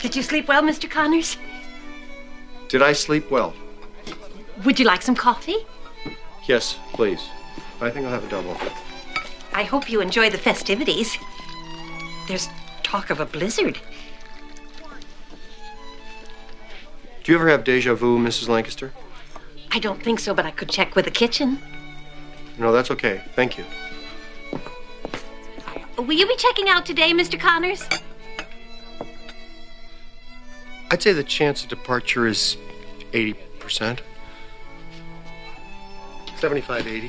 Did you sleep well, Mr. Connors? Did I sleep well? Would you like some coffee? Yes, please. I think I'll have a double. I hope you enjoy the festivities. There's talk of a blizzard. Do you ever have deja vu, Mrs. Lancaster? I don't think so, but I could check with the kitchen. No, that's okay. Thank you. Will you be checking out today, Mr. Connors? I'd say the chance of departure is 80%. 75-80.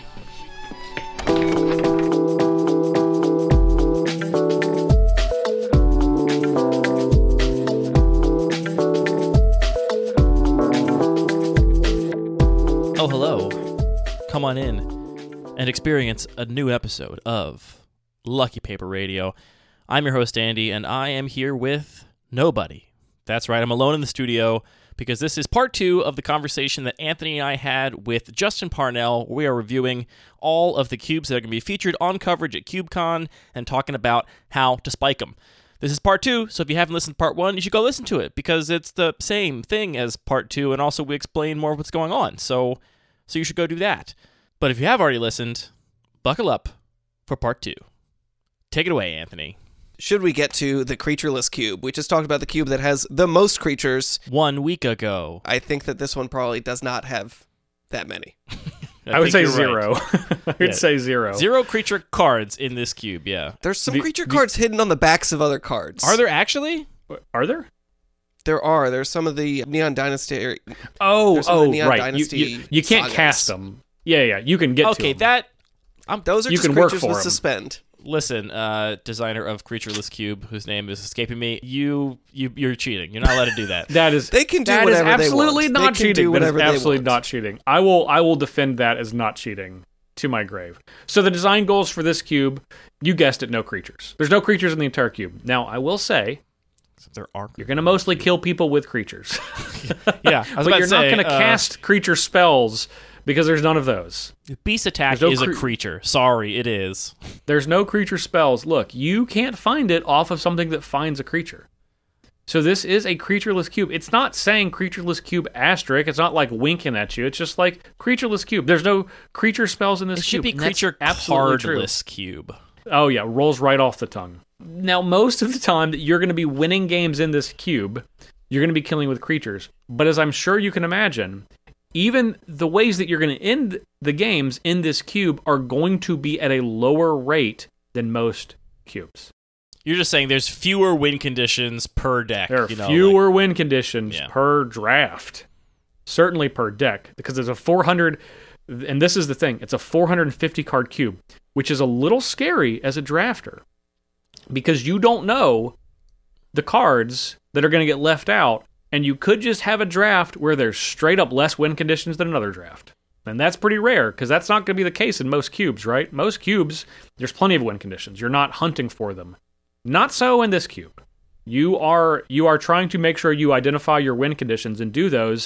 Oh, hello. Come on in and experience a new episode of Lucky Paper Radio. I'm your host, Andy, and I am here with nobody. That's right, I'm alone in the studio because this is part 2 of the conversation that Anthony and I had with Justin Parnell. We are reviewing all of the cubes that are going to be featured on coverage at CubeCon and talking about how to spike them. This is part 2, so if you haven't listened to part 1, you should go listen to it because it's the same thing as part 2, and also we explain more of what's going on, so you should go do that. But if you have already listened, buckle up for part 2. Take it away, Anthony. Should we get to the creatureless cube? We just talked about the cube that has the most creatures. 1 week ago. I think that this one probably does not have that many. I would say think you're 0. right. I would say 0. 0 creature cards in this cube, yeah. There's some creature cards hidden on the backs of other cards. Are there actually? Are there? There are. There's some of the Neon Dynasty. There's some of the Oh, Neon right. Dynasty You can't sagas. cast them. Yeah. You can get to Okay, them. Those are You just can work creatures for with 'em. suspend. Listen, designer of Creatureless Cube, whose name is escaping me, you're cheating. You're not allowed to do that. They can do that whatever is they absolutely want. not They can cheating. do That is whatever they absolutely want. not cheating. I will defend that as not cheating to my grave. So the design goals for this cube, you guessed it, no creatures. There's no creatures in the entire cube. Now, I will say, There are. you're going to mostly kill people with creatures. Yeah, I was but about you're to not say, going to cast creature spells because there's none of those. Beast Attack There's no is a creature. Sorry, it is. There's no creature spells. Look, you can't find it off of something that finds a creature. So this is a creatureless cube. It's not saying creatureless cube asterisk. It's not like winking at you. It's just like creatureless cube. There's no creature spells in this It cube. should be and that's creature absolutely true. cardless cube. Oh yeah, rolls right off the tongue. Now, most of the time that you're going to be winning games in this cube, you're going to be killing with creatures. But as I'm sure you can imagine, even the ways that you're going to end the games in this cube are going to be at a lower rate than most cubes. You're just saying there's fewer win conditions per deck. There are fewer win conditions Yeah. per draft. Certainly per deck, because there's a 400, and this is the thing, it's a 450 card cube, which is a little scary as a drafter, because you don't know the cards that are going to get left out, and you could just have a draft where there's straight up less win conditions than another draft. And that's pretty rare, because that's not going to be the case in most cubes, right? Most cubes, there's plenty of win conditions. You're not hunting for them. Not so in this cube. You are trying to make sure you identify your win conditions and do those,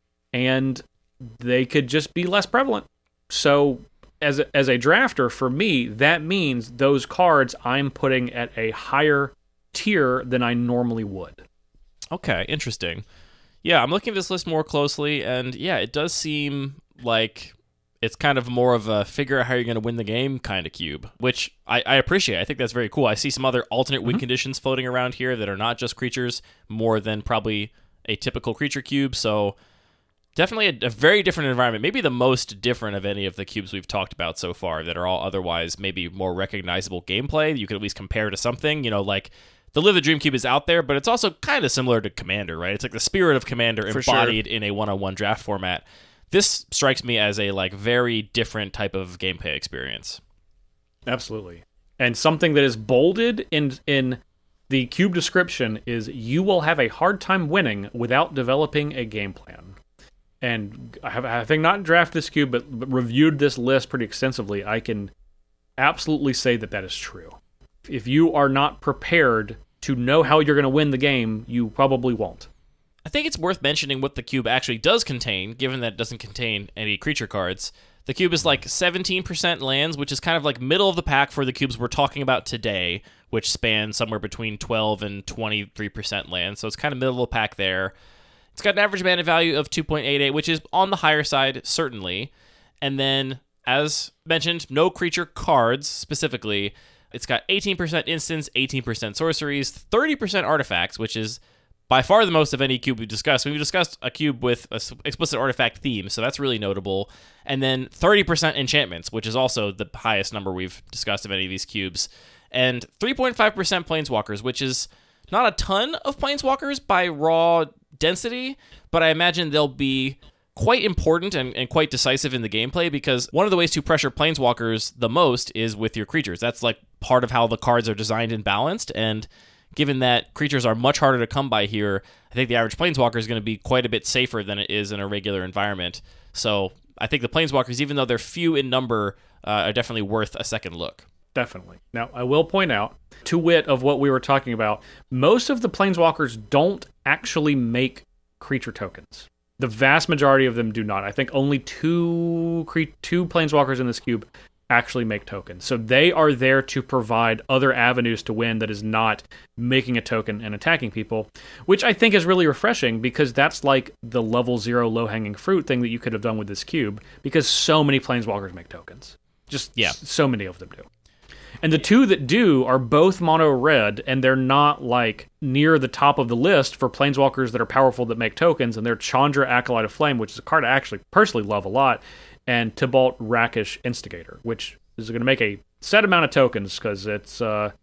and they could just be less prevalent. So as a drafter, for me, that means those cards I'm putting at a higher tier than I normally would. Okay, interesting. Yeah, I'm looking at this list more closely, and yeah, it does seem like it's kind of more of a figure out how you're going to win the game kind of cube, which I appreciate. I think that's very cool. I see some other alternate win conditions floating around here that are not just creatures, more than probably a typical creature cube, so definitely a very different environment. Maybe the most different of any of the cubes we've talked about so far that are all otherwise maybe more recognizable gameplay. You could at least compare to something, like the Live the Dream Cube is out there, but it's also kind of similar to Commander, right? It's like the spirit of Commander For embodied in a one-on-one draft format. This strikes me as a very different type of gameplay experience. Absolutely. And something that is bolded in the cube description is you will have a hard time winning without developing a game plan. And having not drafted this cube, but reviewed this list pretty extensively, I can absolutely say that is true. If you are not prepared to know how you're going to win the game, you probably won't. I think it's worth mentioning what the cube actually does contain, given that it doesn't contain any creature cards. The cube is like 17% lands, which is kind of like middle of the pack for the cubes we're talking about today, which span somewhere between 12 and 23% land. So it's kind of middle of the pack there. It's got an average mana value of 2.88, which is on the higher side, certainly. And then, as mentioned, no creature cards specifically. It's got 18% instants, 18% sorceries, 30% artifacts, which is by far the most of any cube we've discussed. We've discussed a cube with an explicit artifact theme, so that's really notable. And then 30% enchantments, which is also the highest number we've discussed of any of these cubes. And 3.5% planeswalkers, which is not a ton of planeswalkers by raw density, but I imagine they'll be quite important and quite decisive in the gameplay, because one of the ways to pressure planeswalkers the most is with your creatures. That's like part of how the cards are designed and balanced, and given that creatures are much harder to come by here, I think the average planeswalker is going to be quite a bit safer than it is in a regular environment. So I think the planeswalkers, even though they're few in number, are definitely worth a second look. Definitely. Now, I will point out, to wit of what we were talking about, most of the planeswalkers don't actually make creature tokens. The vast majority of them do not. I think only two planeswalkers in this cube actually make tokens. So they are there to provide other avenues to win that is not making a token and attacking people, which I think is really refreshing, because that's like the level 0 low-hanging fruit thing that you could have done with this cube, because so many planeswalkers make tokens. So many of them do. And the two that do are both mono red, and they're not like near the top of the list for planeswalkers that are powerful that make tokens, and they're Chandra, Acolyte of Flame, which is a card I actually personally love a lot, and Tibalt, Rakish, Instigator, which is going to make a set amount of tokens, because it's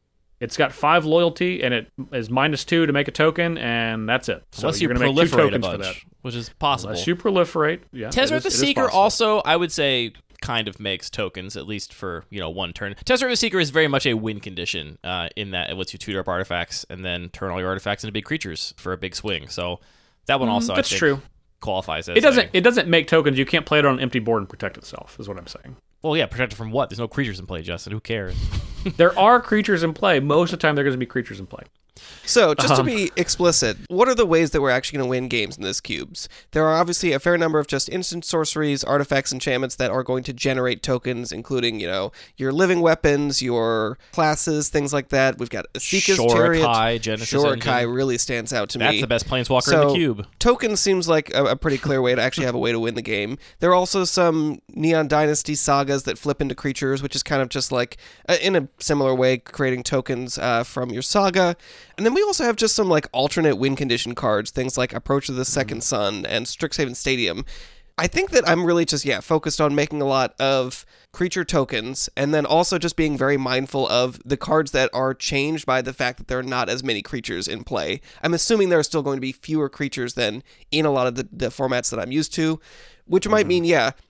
got 5 loyalty, and it is -2 to make a token, and that's it. So unless you you're going to make 2 tokens for that, which is possible. Unless you proliferate, yeah. Tezzeret the Seeker also, I would say, kind of makes tokens, at least for, one turn. Tezzeret the Seeker is very much a win condition, in that it lets you tutor up artifacts and then turn all your artifacts into big creatures for a big swing. So that one also, that's I think, true. Qualifies as it doesn't make tokens. You can't play it on an empty board and protect itself, is what I'm saying. Well, yeah, protect it from what? There's no creatures in play, Justin. Who cares? There are creatures in play. Most of the time, there are going to be creatures in play. So, just to be explicit, what are the ways that we're actually going to win games in this cubes? There are obviously a fair number of just instant sorceries, artifacts, enchantments that are going to generate tokens, including, your living weapons, your classes, things like that. We've got Asika's Chariot. Shorikai, Genesis Shorikai Engine. really stands out to me. That's the best planeswalker in the cube. Tokens seems like a pretty clear way to actually have a way to win the game. There are also some Neon Dynasty sagas that flip into creatures, which is kind of just like, in a similar way, creating tokens from your saga. And then we also have just some like alternate win condition cards, things like Approach of the Second Sun and Strixhaven Stadium. I think that I'm really just, focused on making a lot of creature tokens, and then also just being very mindful of the cards that are changed by the fact that there are not as many creatures in play. I'm assuming there are still going to be fewer creatures than in a lot of the formats that I'm used to, which might mean,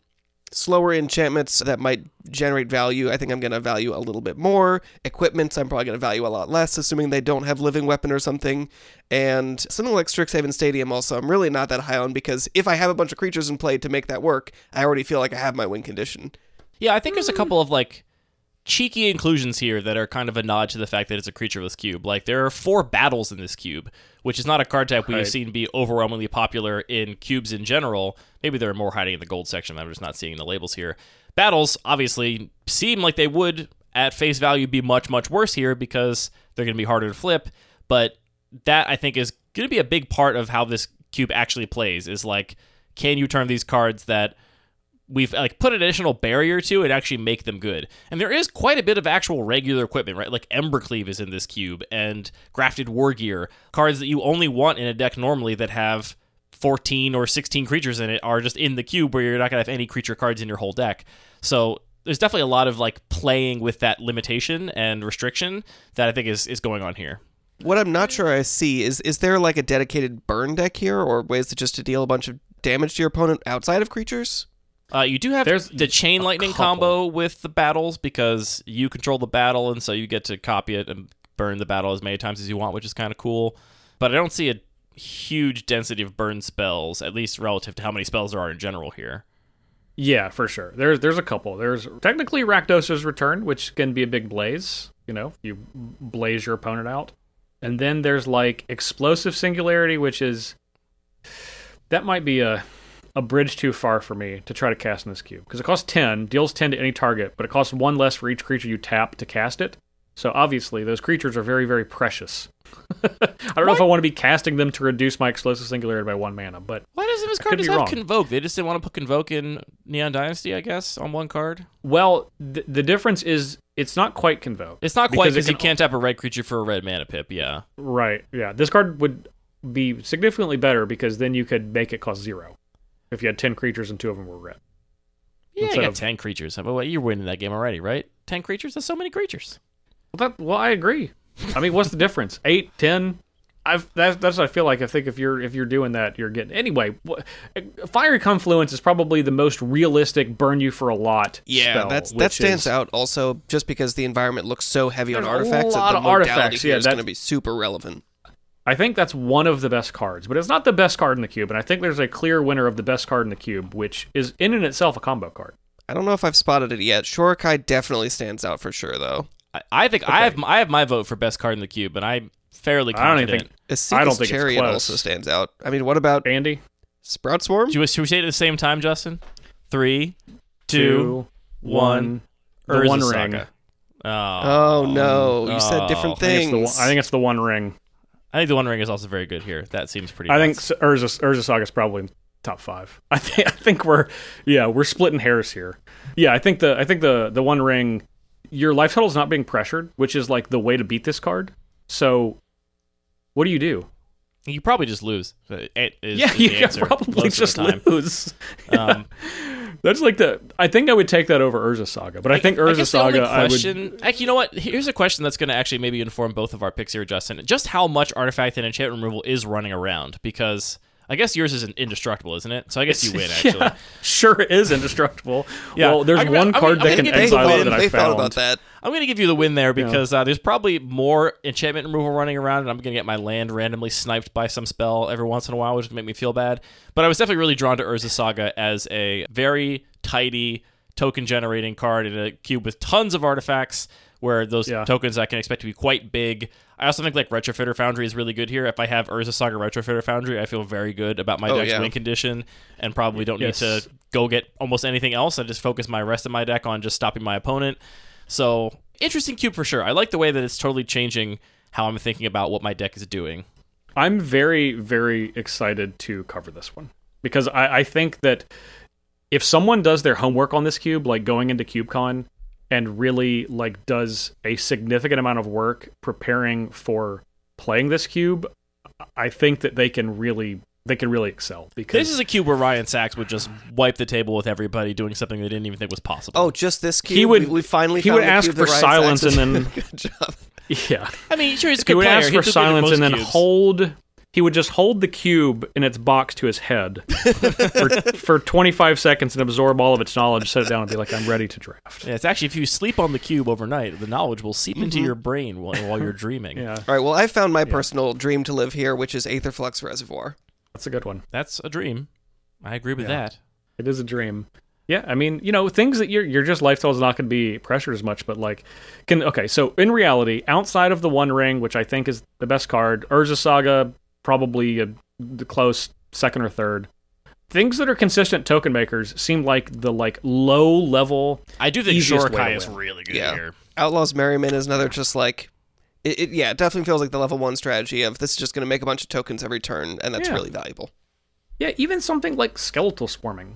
slower enchantments that might generate value. I think I'm going to value a little bit more. Equipments, I'm probably going to value a lot less, assuming they don't have living weapon or something. And something like Strixhaven Stadium also, I'm really not that high on, because if I have a bunch of creatures in play to make that work, I already feel like I have my win condition. Yeah, I think there's a couple of like cheeky inclusions here that are kind of a nod to the fact that it's a creatureless cube. Like, there are 4 battles in this cube, which is not a card type we've seen be overwhelmingly popular in cubes in general. Maybe there are more hiding in the gold section. I'm just not seeing the labels here. Battles, obviously, seem like they would, at face value, be much, much worse here, because they're going to be harder to flip. But that, I think, is going to be a big part of how this cube actually plays, is like, can you turn these cards that we've like put an additional barrier to and actually make them good? And there is quite a bit of actual regular equipment, right? Like Embercleave is in this cube, and Grafted War Gear, cards that you only want in a deck normally that have 14 or 16 creatures in it are just in the cube, where you're not going to have any creature cards in your whole deck. So there's definitely a lot of like playing with that limitation and restriction that I think is going on here. What I'm not sure I see is there like a dedicated burn deck here, or ways to deal a bunch of damage to your opponent outside of creatures? You do have the Chain Lightning combo with the battles, because you control the battle, and so you get to copy it and burn the battle as many times as you want, which is kind of cool. But I don't see a huge density of burn spells, at least relative to how many spells there are in general here. Yeah, for sure. There's a couple. There's technically Rakdos's Return, which can be a big blaze. You blaze your opponent out. And then there's like Explosive Singularity, which is... That might be a a bridge too far for me to try to cast in this cube. Because it costs 10, deals 10 to any target, but it costs 1 less for each creature you tap to cast it. So obviously, those creatures are very, very precious. I don't know if I want to be casting them to reduce my explosive singularity by 1 mana, but Why doesn't this card just have Convoke? They just didn't want to put Convoke in Neon Dynasty, I guess, on 1 card? Well, the difference is it's not quite Convoke. It's not quite because you can't tap a red creature for a red mana pip, yeah. Right, yeah. This card would be significantly better because then you could make it cost 0 if you had 10 creatures and 2 of them were red. Yeah, you got 10 creatures. Well, you're winning that game already, right? 10 creatures? That's so many creatures. Well, I agree. I mean, what's the difference? 8, 10? That's what I feel like. I think if you're doing that, you're getting anyway. Fiery Confluence is probably the most realistic burn you for a lot. Yeah, spell, that stands out also just because the environment looks so heavy on artifacts that the modality here is going to be super relevant. I think that's one of the best cards, but it's not the best card in the cube. And I think there's a clear winner of the best card in the cube, which is in and itself a combo card. I don't know if I've spotted it yet. Shorikai definitely stands out for sure, though. I think I have my vote for best card in the cube, and I'm fairly confident. I don't think Chariot it's close. also stands out. I mean, what about Andy? Sprout Swarm? Should we say it at the same time, Justin? 3, 2, 1. The Urza One Saga. Ring. Oh no, you said different things. I think it's the One Ring. I think the One Ring is also very good here. That seems pretty. I think Urza Saga is probably top 5. I think we're splitting hairs here. Yeah, I think the One Ring. Your life total is not being pressured, which is like the way to beat this card. So, what do? You probably just lose. You probably just lose. That's like I think I would take that over Urza Saga, but I think Urza Saga. Actually, you know what? Here's a question that's going to actually maybe inform both of our picks here, Justin. Just how much artifact and enchantment removal is running around? Because I guess yours is indestructible, isn't it? So I guess you win, actually. Yeah, sure, it is indestructible. Yeah. Well, there's one card that can exile it that I found. Thought about that. I'm going to give you the win there because there's probably more enchantment removal running around, and I'm going to get my land randomly sniped by some spell every once in a while, which would make me feel bad. But I was definitely really drawn to Urza Saga as a very tidy token-generating card in a cube with tons of artifacts, where those tokens I can expect to be quite big. I also think like Retrofitter Foundry is really good here. If I have Urza Saga Retrofitter Foundry, I feel very good about my deck's win condition and probably don't need to go get almost anything else. I just focus my rest of my deck on just stopping my opponent. So, interesting cube for sure. I like the way that it's totally changing how I'm thinking about what my deck is doing. I'm very, very excited to cover this one because I think that if someone does their homework on this cube, like going into CubeCon, and really like does a significant amount of work preparing for playing this cube, I think that they can really excel. Because this is a cube where Ryan Sachs would just wipe the table with everybody doing something they didn't even think was possible. Oh, just this cube? We finally he found would ask for silence and then good job. Yeah. I mean, sure, he's a good He would player. ask for silence and then cubes. he would just hold the cube in its box to his head for 25 seconds and absorb all of its knowledge, set it down, and be like, I'm ready to draft. Yeah, it's actually, if you sleep on the cube overnight, the knowledge will seep into your brain while you're dreaming. Yeah. All right, well, I found my personal dream to live here, which is Aetherflux Reservoir. That's a good one. That's a dream. I agree with that. It is a dream. Yeah, I mean, things that your just lifestyle is not going to be pressured as much, but like, so in reality, outside of the One Ring, which I think is the best card, Urza Saga, probably the close second or third. Things that are consistent token makers seem like the low level. I do think easiest Shorikai is really good here. Outlaws Merriman is another just like it definitely feels like the level 1 strategy of this is just going to make a bunch of tokens every turn, and that's really valuable. Yeah, even something like Skeletal Swarming.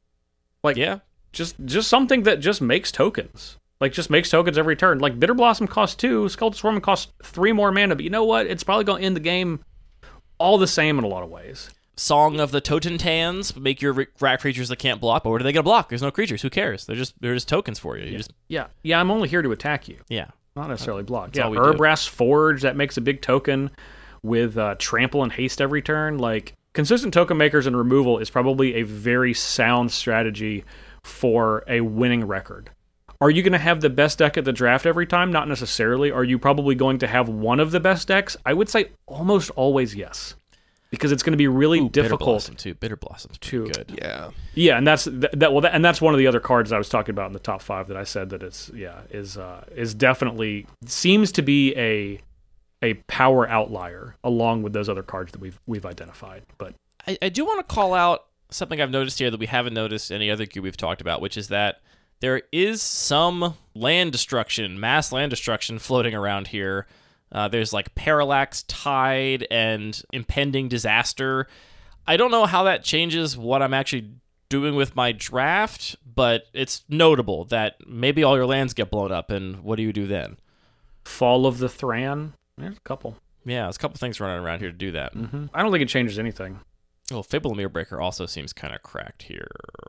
Just something that just makes tokens. Just makes tokens every turn. Like Bitter Blossom costs 2, Skeletal Swarming costs 3 more mana, but you know what? It's probably going to end the game all the same in a lot of ways. Song of the Totentans, make your rat creatures that can't block, but what are they going to block? There's no creatures. Who cares? They're just tokens for you. Yeah, I'm only here to attack you. Yeah. Not necessarily block. That's all we do. Urbrass Forge, that makes a big token with trample and haste every turn. Like, consistent token makers and removal is probably a very sound strategy for a winning record. Are you going to have the best deck at the draft every time? Not necessarily. Are you probably going to have one of the best decks? I would say almost always yes. Because it's going to be really difficult. Bitter Blossom's too good. Yeah, and that's and that's one of the other cards I was talking about in the top 5 that I said that is definitely seems to be a power outlier along with those other cards that we've identified. But I do want to call out something I've noticed here that we haven't noticed any other cube we've talked about, which is that there is some mass land destruction floating around here. There's like Parallax Tide and Impending Disaster. I don't know how that changes what I'm actually doing with my draft, but it's notable that maybe all your lands get blown up, and what do you do then? Fall of the Thran. There's a couple. Yeah, there's a couple things running around here to do that. Mm-hmm. I don't think it changes anything. Well, Fable of Mirrorbreaker also seems kind of cracked here,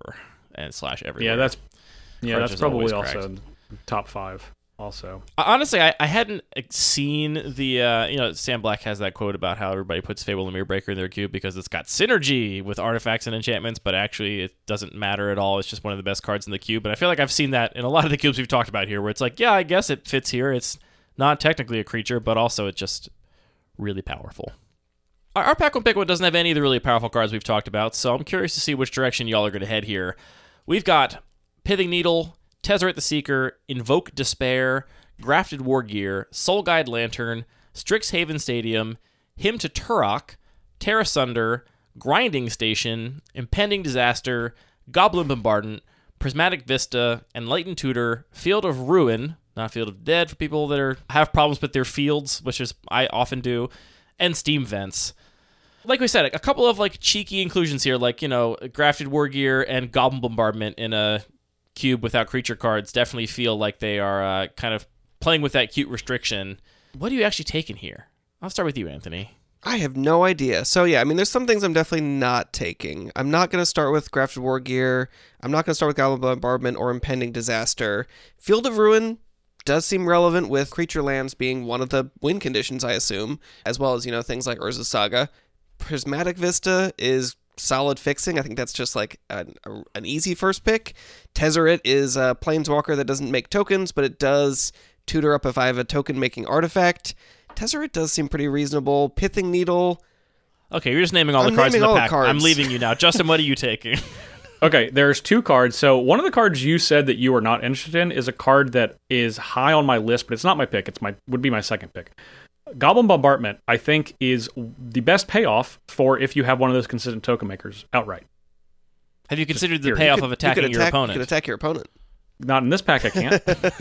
and slash everywhere. Yeah, that's probably cracked. also top 5. Also, honestly, I hadn't seen the Sam Black has that quote about how everybody puts Fable and Mirrorbreaker in their cube because it's got synergy with artifacts and enchantments, but actually it doesn't matter at all. It's just one of the best cards in the cube, and I feel like I've seen that in a lot of the cubes we've talked about here, where it's like, yeah, I guess it fits here. It's not technically a creature, but also it's just really powerful. Our Pack 1 Pick 1 doesn't have any of the really powerful cards we've talked about, so I'm curious to see which direction y'all are going to head here. We've got Pithing Needle, Tezzeret the Seeker, Invoke Despair, Grafted War Gear, Soul Guide Lantern, Strixhaven Stadium, Hymn to Turok, Terra Sunder, Grinding Station, Impending Disaster, Goblin Bombardment, Prismatic Vista, Enlightened Tutor, Field of Ruin, not Field of Dead for people that have problems with their fields, which is I often do, and Steam Vents. Like we said, a couple of like cheeky inclusions here, like, Grafted War Gear and Goblin Bombardment in a cube without creature cards definitely feel like they are kind of playing with that cute restriction. What are you actually taking here? I'll start with you, Anthony. I have no idea. So yeah, I mean, there's some things I'm definitely not taking. I'm not going to start with Grafted War Gear. I'm not going to start with Goblin Bombardment or Impending Disaster. Field of Ruin does seem relevant with creature lands being one of the win conditions, I assume, as well as, things like Urza's Saga. Prismatic Vista is solid fixing. I think that's just like an easy first pick. Tezzeret is a planeswalker that doesn't make tokens, but it does tutor up if I have a token making artifact. Tezzeret does seem pretty reasonable. Pithing Needle. Okay, you're just naming all the cards in the pack. I'm leaving you now. Justin, what are you taking? Okay, there's 2 cards. So one of the cards you said that you are not interested in is a card that is high on my list, but it's not my pick. Would be my second pick. Goblin Bombardment, I think, is the best payoff for if you have one of those consistent token makers outright. Have you considered the payoff of attacking your opponent? You could attack your opponent. Not in this pack, I can't.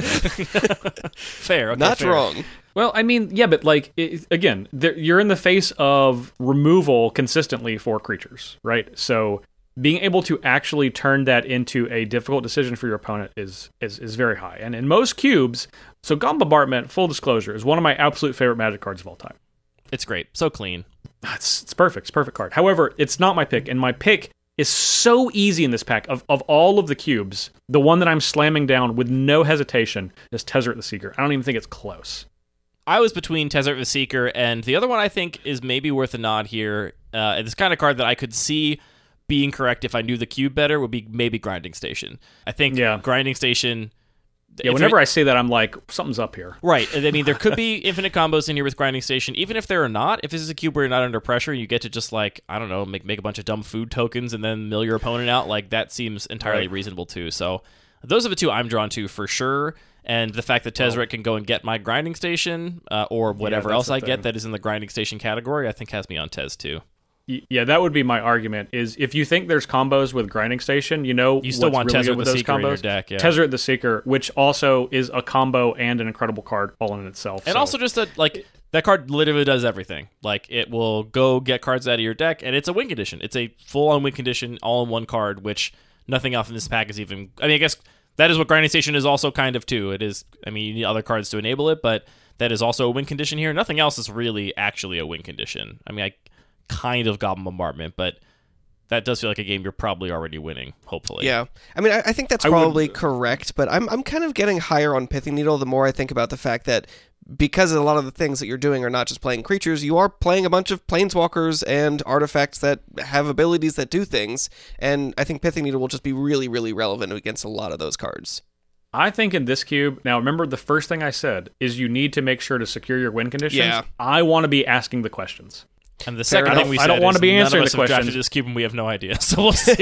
Fair. Okay, not fair. wrong. Well, I mean, yeah, but again, you're in the face of removal consistently for creatures, right? So being able to actually turn that into a difficult decision for your opponent is very high. And in most cubes, so Goblin Bombardment, full disclosure, is one of my absolute favorite Magic cards of all time. It's great. So clean. It's perfect. It's a perfect card. However, it's not my pick, and my pick is so easy in this pack. Of all of the cubes, the one that I'm slamming down with no hesitation is Tezzeret the Seeker. I don't even think it's close. I was between Tezzeret the Seeker, and the other one I think is maybe worth a nod here. This kind of card that I could see being correct if I knew the cube better would be maybe Grinding Station. I think Grinding Station... Yeah, whenever I say that, I'm like, something's up here. Right. I mean, there could be infinite combos in here with Grinding Station. Even if there are not, if this is a cube where you're not under pressure and you get to just, like, I don't know, make a bunch of dumb food tokens and then mill your opponent out, like, that seems entirely reasonable, too. So those are the 2 I'm drawn to for sure. And the fact that Tezzeret can go and get my Grinding Station or whatever else I get that is in the Grinding Station category, I think has me on Tez, too. Yeah, that would be my argument, is if you think there's combos with Grinding Station, you still want really Tezzeret the Seeker in your deck, yeah. Tezzeret the Seeker, which also is a combo and an incredible card all in itself. And also just that card literally does everything. Like, it will go get cards out of your deck, and it's a win condition. It's a full-on win condition, all-in-one card, which nothing else in this pack is even... I mean, I guess that is what Grinding Station is also kind of, too. It is... I mean, you need other cards to enable it, but that is also a win condition here. Nothing else is really actually a win condition. I mean, kind of Goblin Bombardment, but that does feel like a game you're probably already winning, hopefully. Yeah. I mean, I think that's probably correct, but I'm kind of getting higher on Pithing Needle the more I think about the fact that because a lot of the things that you're doing are not just playing creatures, you are playing a bunch of planeswalkers and artifacts that have abilities that do things, and I think Pithing Needle will just be really, really relevant against a lot of those cards. I think in this cube, now remember the first thing I said is you need to make sure to secure your win conditions. Yeah. I want to be asking the questions. And the second thing we said I don't want to be answering the questions. Drafted this cube and we have no idea, so we'll see.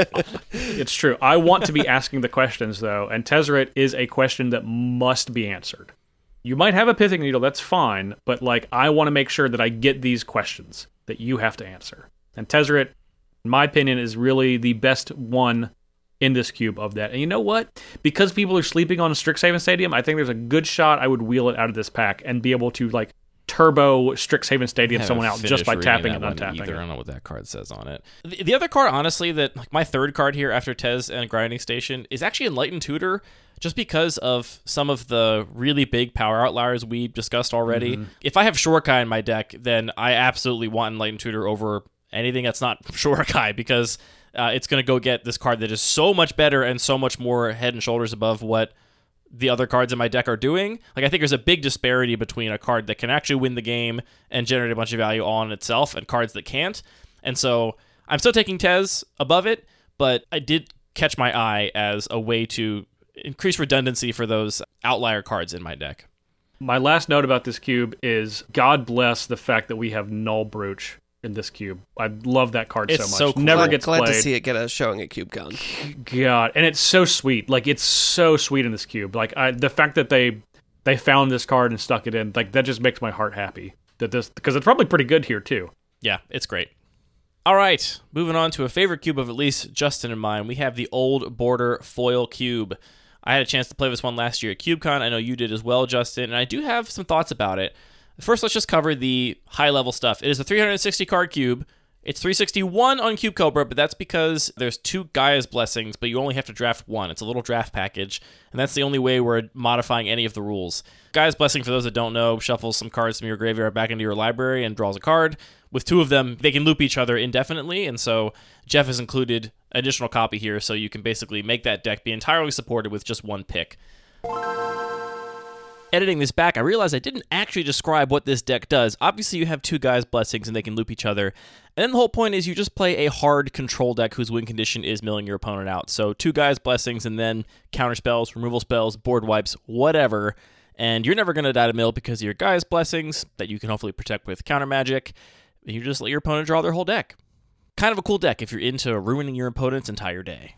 It's true. I want to be asking the questions, though, and Tezzeret is a question that must be answered. You might have a Pithing Needle, that's fine, but I want to make sure that I get these questions that you have to answer. And Tezzeret in my opinion, is really the best one in this cube of that. And you know what? Because people are sleeping on Strixhaven Stadium, I think there's a good shot I would wheel it out of this pack and be able to like turbo Strixhaven Stadium someone out just by tapping and untapping. I don't know what that card says on it. The other card, honestly, that like my third card here after Tez and Grinding Station is actually Enlightened Tutor, just because of some of the really big power outliers we discussed already. If I have Shorkai in my deck, then I absolutely want Enlightened Tutor over anything that's not Shorkai, because it's going to go get this card that is so much better and so much more head and shoulders above what the other cards in my deck are doing. Like, I think there's a big disparity between a card that can actually win the game and generate a bunch of value all on itself and cards that can't. And so I'm still taking Tez above it, but I did catch my eye as a way to increase redundancy for those outlier cards in my deck. My last note about this cube is God bless the fact that we have Null Brooch in this cube. I love that card It's so much. so cool. Never gets Glad played. to see it get a showing at CubeCon. God, and it's so sweet. Like, it's so sweet in this cube. Like, the fact that they found this card and stuck it in, like, that just makes my heart happy. Because it's probably pretty good here too. Yeah, it's great. All right, moving on to a favorite cube of at least Justin and mine. We have the Old Border Foil Cube. I had a chance to play this one last year at CubeCon. I know you did as well, Justin, and I do have some thoughts about it. First, let's just cover the high-level stuff. It is a 360-card cube. It's 361 on Cube Cobra, but that's because there's 2 Gaia's Blessings, but you only have to draft 1. It's a little draft package, and that's the only way we're modifying any of the rules. Gaia's Blessing, for those that don't know, shuffles some cards from your graveyard back into your library and draws a card. With 2 of them, they can loop each other indefinitely, and so Jeff has included an additional copy here, so you can basically make that deck be entirely supported with just 1 pick. Editing this back, I realized I didn't actually describe what this deck does. Obviously, you have 2 Gaia's Blessings, and they can loop each other. And then the whole point is you just play a hard control deck whose win condition is milling your opponent out. So 2 Gaia's Blessings, and then counter spells, removal spells, board wipes, whatever. And you're never going to die to mill because of your Gaia's Blessings that you can hopefully protect with counter magic. And you just let your opponent draw their whole deck. Kind of a cool deck if you're into ruining your opponent's entire day.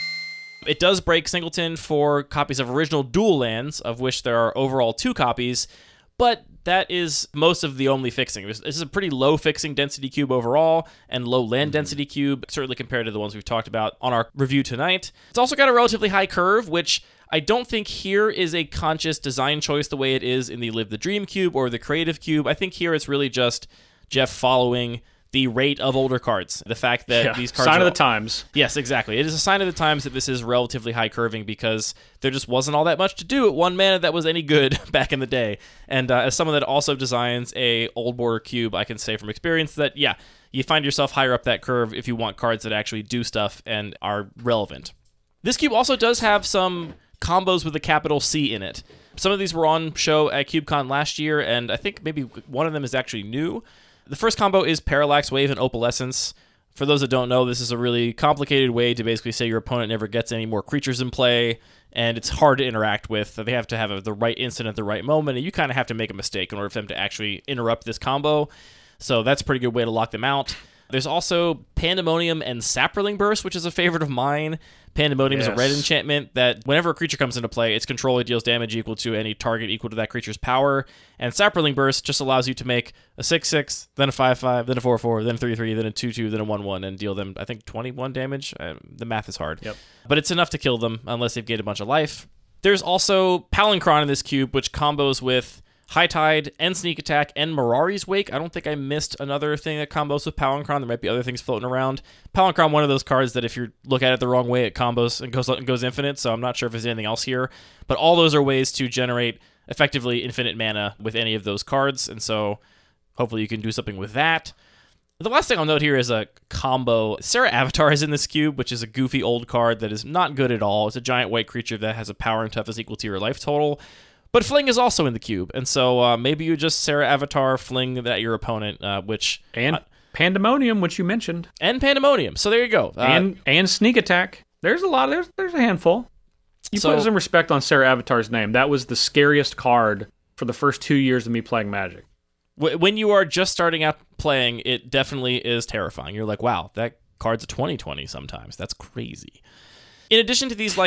It does break Singleton for copies of original dual lands, of which there are overall 2 copies, but that is most of the only fixing. This is a pretty low fixing density cube overall, and low land density cube, certainly compared to the ones we've talked about on our review tonight. It's also got a relatively high curve, which I don't think here is a conscious design choice the way it is in the Live the Dream cube or the Creative cube. I think here it's really just Jeff following the rate of older cards. The fact that these cards sign of the times. Yes, exactly. It is a sign of the times that this is relatively high curving because there just wasn't all that much to do at 1 mana that was any good back in the day. And as someone that also designs a old border cube, I can say from experience that, yeah, you find yourself higher up that curve if you want cards that actually do stuff and are relevant. This cube also does have some combos with a capital C in it. Some of these were on show at CubeCon last year, and I think maybe one of them is actually new. The first combo is Parallax Wave and Opalescence. For those that don't know, this is a really complicated way to basically say your opponent never gets any more creatures in play, and it's hard to interact with. They have to have the right instant at the right moment, and you kind of have to make a mistake in order for them to actually interrupt this combo. So that's a pretty good way to lock them out. There's also Pandemonium and Saproling Burst, which is a favorite of mine. Pandemonium is a red enchantment that whenever a creature comes into play, its controller deals damage equal to any target equal to that creature's power. And Saproling Burst just allows you to make a 6/6, then a 5/5, then a 4/4, then a 3/3, then a 2/2, then a 1/1, and deal them, I think, 21 damage. The math is hard. Yep. But it's enough to kill them unless they've gained a bunch of life. There's also Palinchron in this cube, which combos with High Tide and Sneak Attack and Mirari's Wake. I don't think I missed another thing that combos with Palinchron. There might be other things floating around. Palinchron, one of those cards that if you look at it the wrong way, it combos and goes infinite, so I'm not sure if there's anything else here. But all those are ways to generate effectively infinite mana with any of those cards, and so hopefully you can do something with that. The last thing I'll note here is a combo. Serra Avatar is in this cube, which is a goofy old card that is not good at all. It's a giant white creature that has a power and toughness equal to your life total. But Fling is also in the cube, and so maybe you just Serra Avatar Fling at your opponent, which... And Pandemonium, which you mentioned. And Pandemonium, so there you go. And Sneak Attack. There's a lot, there's a handful. You put some respect on Serra Avatar's name. That was the scariest card for the first 2 years of me playing Magic. When you are just starting out playing, it definitely is terrifying. You're like, wow, that card's a 20/20 sometimes. That's crazy. In addition to these, like,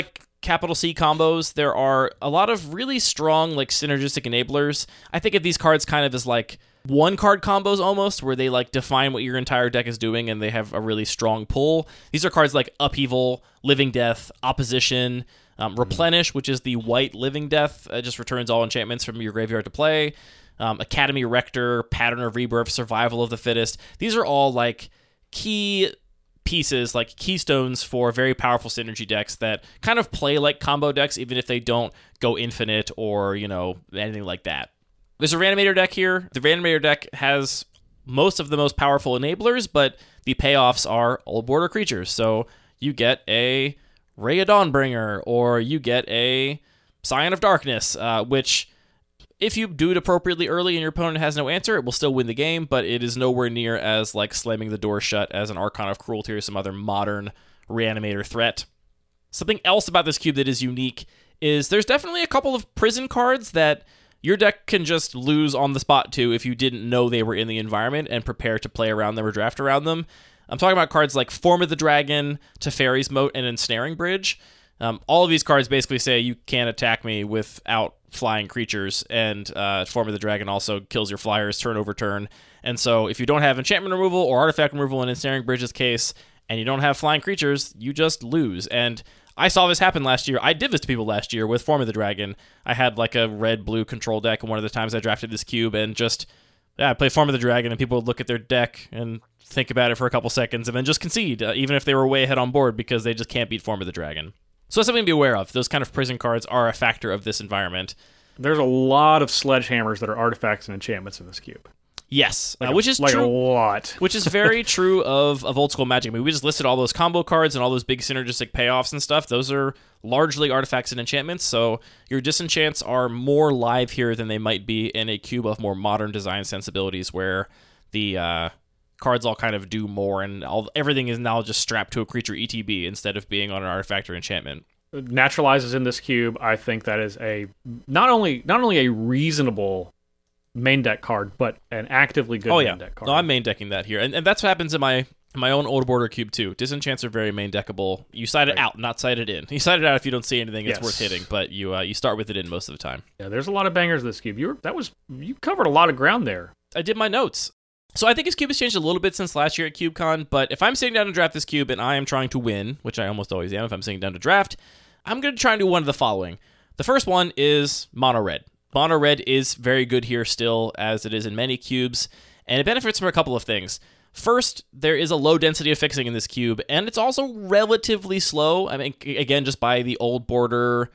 capital C combos, there are a lot of really strong, like, synergistic enablers. I think of these cards kind of as, like, one-card combos almost, where they, like, define what your entire deck is doing, and they have a really strong pull. These are cards like Upheaval, Living Death, Opposition, Replenish, which is the white Living Death. It just returns all enchantments from your graveyard to play. Academy Rector, Pattern of Rebirth, Survival of the Fittest. These are all, like, key pieces, like keystones for very powerful synergy decks that kind of play like combo decks, even if they don't go infinite or, you know, anything like that. There's a Reanimator deck here. The Reanimator deck has most of the most powerful enablers, but the payoffs are Old Border creatures. So you get a Ray of Dawnbringer, or you get a Scion of Darkness, which, if you do it appropriately early and your opponent has no answer, it will still win the game, but it is nowhere near as, like, slamming the door shut as an Archon of Cruelty or some other modern Reanimator threat. Something else about this cube that is unique is there's definitely a couple of prison cards that your deck can just lose on the spot to if you didn't know they were in the environment and prepare to play around them or draft around them. I'm talking about cards like Form of the Dragon, Teferi's Moat, and Ensnaring Bridge. All of these cards basically say you can't attack me without flying creatures, and Form of the Dragon also kills your flyers turn over turn. And so if you don't have enchantment removal or artifact removal in Ensnaring Bridge's case, and you don't have flying creatures, you just lose. And I saw this happen last year. I did this to people last year with Form of the Dragon. I had like a red-blue control deck, and one of the times I drafted this cube, and just, I played Form of the Dragon, and people would look at their deck and think about it for a couple seconds, and then just concede, even if they were way ahead on board, because they just can't beat Form of the Dragon. So that's something to be aware of. Those kind of prison cards are a factor of this environment. There's a lot of sledgehammers that are artifacts and enchantments in this cube. Yes, Like which is like true. a lot. Which is very true of old school Magic. I mean, we just listed all those combo cards and all those big synergistic payoffs and stuff. Those are largely artifacts and enchantments, so your disenchants are more live here than they might be in a cube of more modern design sensibilities, where the cards all kind of do more, and everything is now just strapped to a creature ETB instead of being on an artifact or enchantment. Naturalizes in this cube. I think that is a not only a reasonable main deck card, but an actively good main deck card. No, I'm main decking that here, and that's what happens in my own Old Border cube too. Disenchants are very main deckable. You side it out, not side it in. You side it out if you don't see anything it's worth hitting, but you start with it in most of the time. Yeah, there's a lot of bangers in this cube. You covered a lot of ground there. I did my notes. So I think his cube has changed a little bit since last year at CubeCon, but if I'm sitting down to draft this cube and I am trying to win, which I almost always am if I'm sitting down to draft, I'm going to try and do one of the following. The first one is Mono Red. Mono Red is very good here still, as it is in many cubes, and it benefits from a couple of things. First, there is a low density of fixing in this cube, and it's also relatively slow. I mean, again, just by the Old Border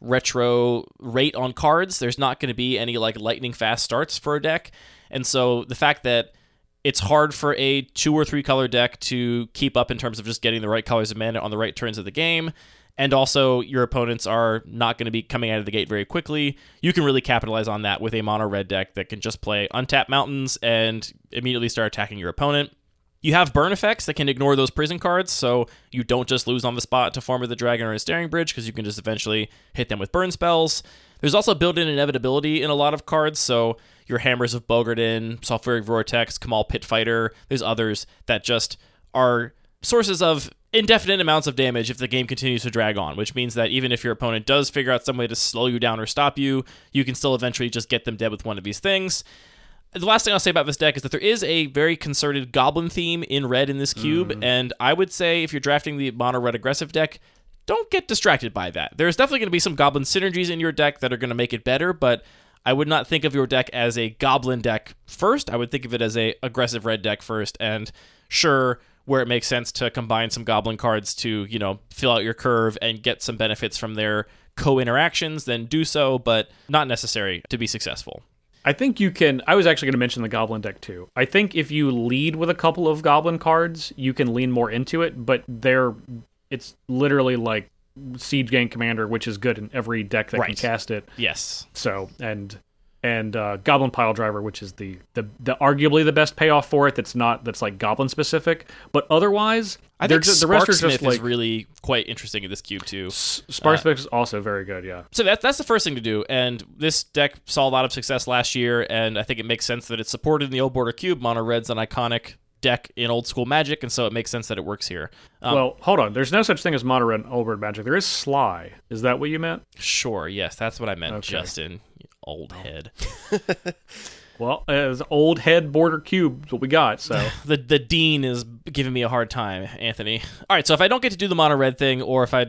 retro rate on cards, there's not going to be any like lightning fast starts for a deck, and so the fact that it's hard for a 2 or 3 color deck to keep up in terms of just getting the right colors of mana on the right turns of the game, and also your opponents are not going to be coming out of the gate very quickly, you can really capitalize on that with a mono red deck that can just play untap mountains and immediately start attacking your opponent. You have burn effects that can ignore those prison cards, so you don't just lose on the spot to Form of the Dragon or Ensnaring Bridge, because you can just eventually hit them with burn spells. There's also built-in inevitability in a lot of cards, so your Hammers of Bogarden, Sulfuric Vortex, Kamal Pitfighter, there's others that just are sources of indefinite amounts of damage if the game continues to drag on, which means that even if your opponent does figure out some way to slow you down or stop you, you can still eventually just get them dead with one of these things. The last thing I'll say about this deck is that there is a very concerted goblin theme in red in this cube, and I would say if you're drafting the mono red aggressive deck, don't get distracted by that. There's definitely going to be some goblin synergies in your deck that are going to make it better, but I would not think of your deck as a goblin deck first. I would think of it as a aggressive red deck first, and sure, where it makes sense to combine some goblin cards to, fill out your curve and get some benefits from their co-interactions, then do so, but not necessary to be successful. I think you can. I was actually going to mention the Goblin deck too. I think if you lead with a couple of Goblin cards, you can lean more into it, but it's literally like Siege Gang Commander, which is good in every deck that can cast it. Yes. So, and Goblin Pile Driver, which is the arguably the best payoff for it. That's like Goblin specific, but otherwise, I think the rest are just like, is really quite interesting in this cube too. Sparksmith is also very good, yeah. So that's the first thing to do, and this deck saw a lot of success last year, and I think it makes sense that it's supported in the Old Border cube. Mono red's an iconic deck in old school Magic, and so it makes sense that it works here. Well, hold on. There's no such thing as mono red and old red Magic. There is Sly. Is that what you meant? Sure, yes, that's what I meant, Okay. Justin. You old head. Well, as old head border cube is what we got, so. The dean is giving me a hard time, Anthony. All right, so if I don't get to do the mono red thing, or if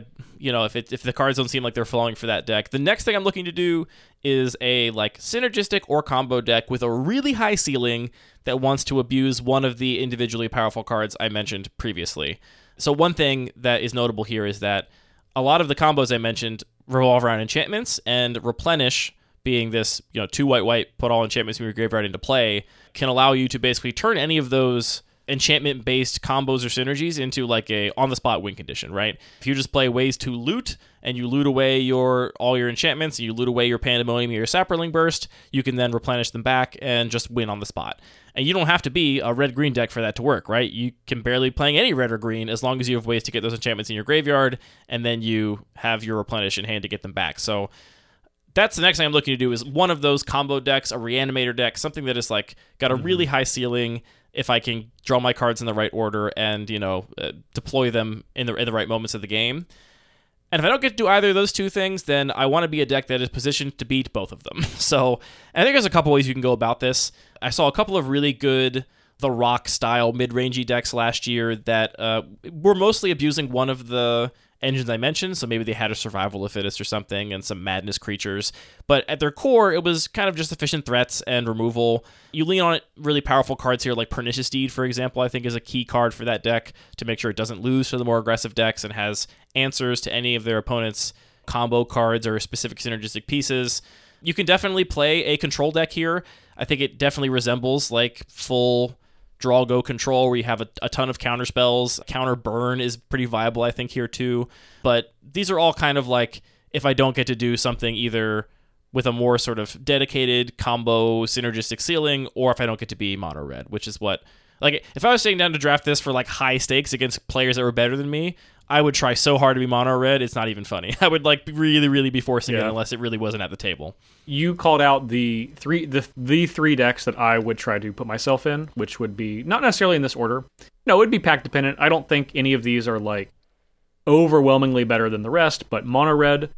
if the cards don't seem like they're falling for that deck, the next thing I'm looking to do is a like synergistic or combo deck with a really high ceiling that wants to abuse one of the individually powerful cards I mentioned previously. So one thing that is notable here is that a lot of the combos I mentioned revolve around enchantments, and Replenish, being this, 2 white, put all enchantments from your graveyard into play, can allow you to basically turn any of those enchantment-based combos or synergies into like a on-the-spot win condition, right? If you just play ways to loot, and you loot away all your enchantments, and you loot away your Pandemonium or your Saproling Burst, you can then replenish them back and just win on the spot. And you don't have to be a red-green deck for that to work, right? You can barely playing any red or green as long as you have ways to get those enchantments in your graveyard, and then you have your replenish in hand to get them back. So that's the next thing I'm looking to do, is one of those combo decks, a Reanimator deck, something that is like got a really high ceiling. If I can draw my cards in the right order and deploy them in the right moments of the game. And if I don't get to do either of those two things, then I want to be a deck that is positioned to beat both of them. So I think there's a couple ways you can go about this. I saw a couple of really good The Rock style mid-rangey decks last year that were mostly abusing one of the engines I mentioned, so maybe they had a Survival of the Fittest or something and some Madness creatures, but at their core it was kind of just efficient threats and removal. You lean on it, really powerful cards here like Pernicious Deed, for example, I think is a key card for that deck to make sure it doesn't lose to the more aggressive decks and has answers to any of their opponents' combo cards or specific synergistic pieces. You can definitely play a control deck here. I think it definitely resembles like full draw go control, where you have a ton of counter spells. Counter burn is pretty viable, I think, here too. But these are all kind of like, if I don't get to do something either with a more sort of dedicated combo synergistic ceiling, or if I don't get to be mono red, which is what, like, if I was sitting down to draft this for like high stakes against players that were better than me, I would try so hard to be mono red, it's not even funny. I would like really, really be forcing it unless it really wasn't at the table. You called out the three decks that I would try to put myself in, which would be not necessarily in this order. No, it would be pack dependent. I don't think any of these are like overwhelmingly better than the rest, but mono red,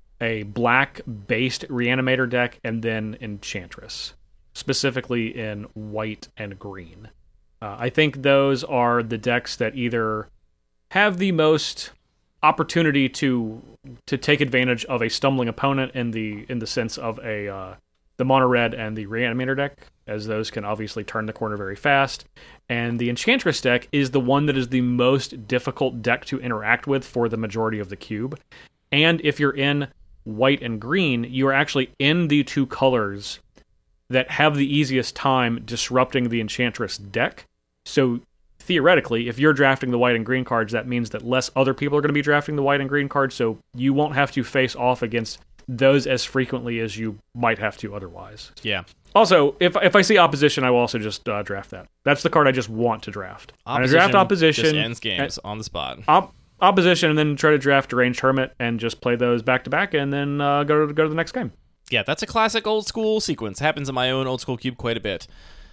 a black based Reanimator deck, and then Enchantress, specifically in white and green. I think those are the decks that either have the most opportunity to take advantage of a stumbling opponent in the sense of the mono red and the Reanimator deck, as those can obviously turn the corner very fast. And the Enchantress deck is the one that is the most difficult deck to interact with for the majority of the cube. And if you're in white and green, you are actually in the two colors that have the easiest time disrupting the Enchantress deck. So theoretically, if you're drafting the white and green cards, that means that less other people are going to be drafting the white and green cards, so you won't have to face off against those as frequently as you might have to otherwise. Yeah. Also, if I see opposition, I will also just draft that. That's the card I just want to draft. I draft opposition. Just ends games on the spot. Opposition, and then try to draft Deranged Hermit and just play those back-to-back, and then go to the next game. Yeah, that's a classic old school sequence. It happens in my own old school cube quite a bit.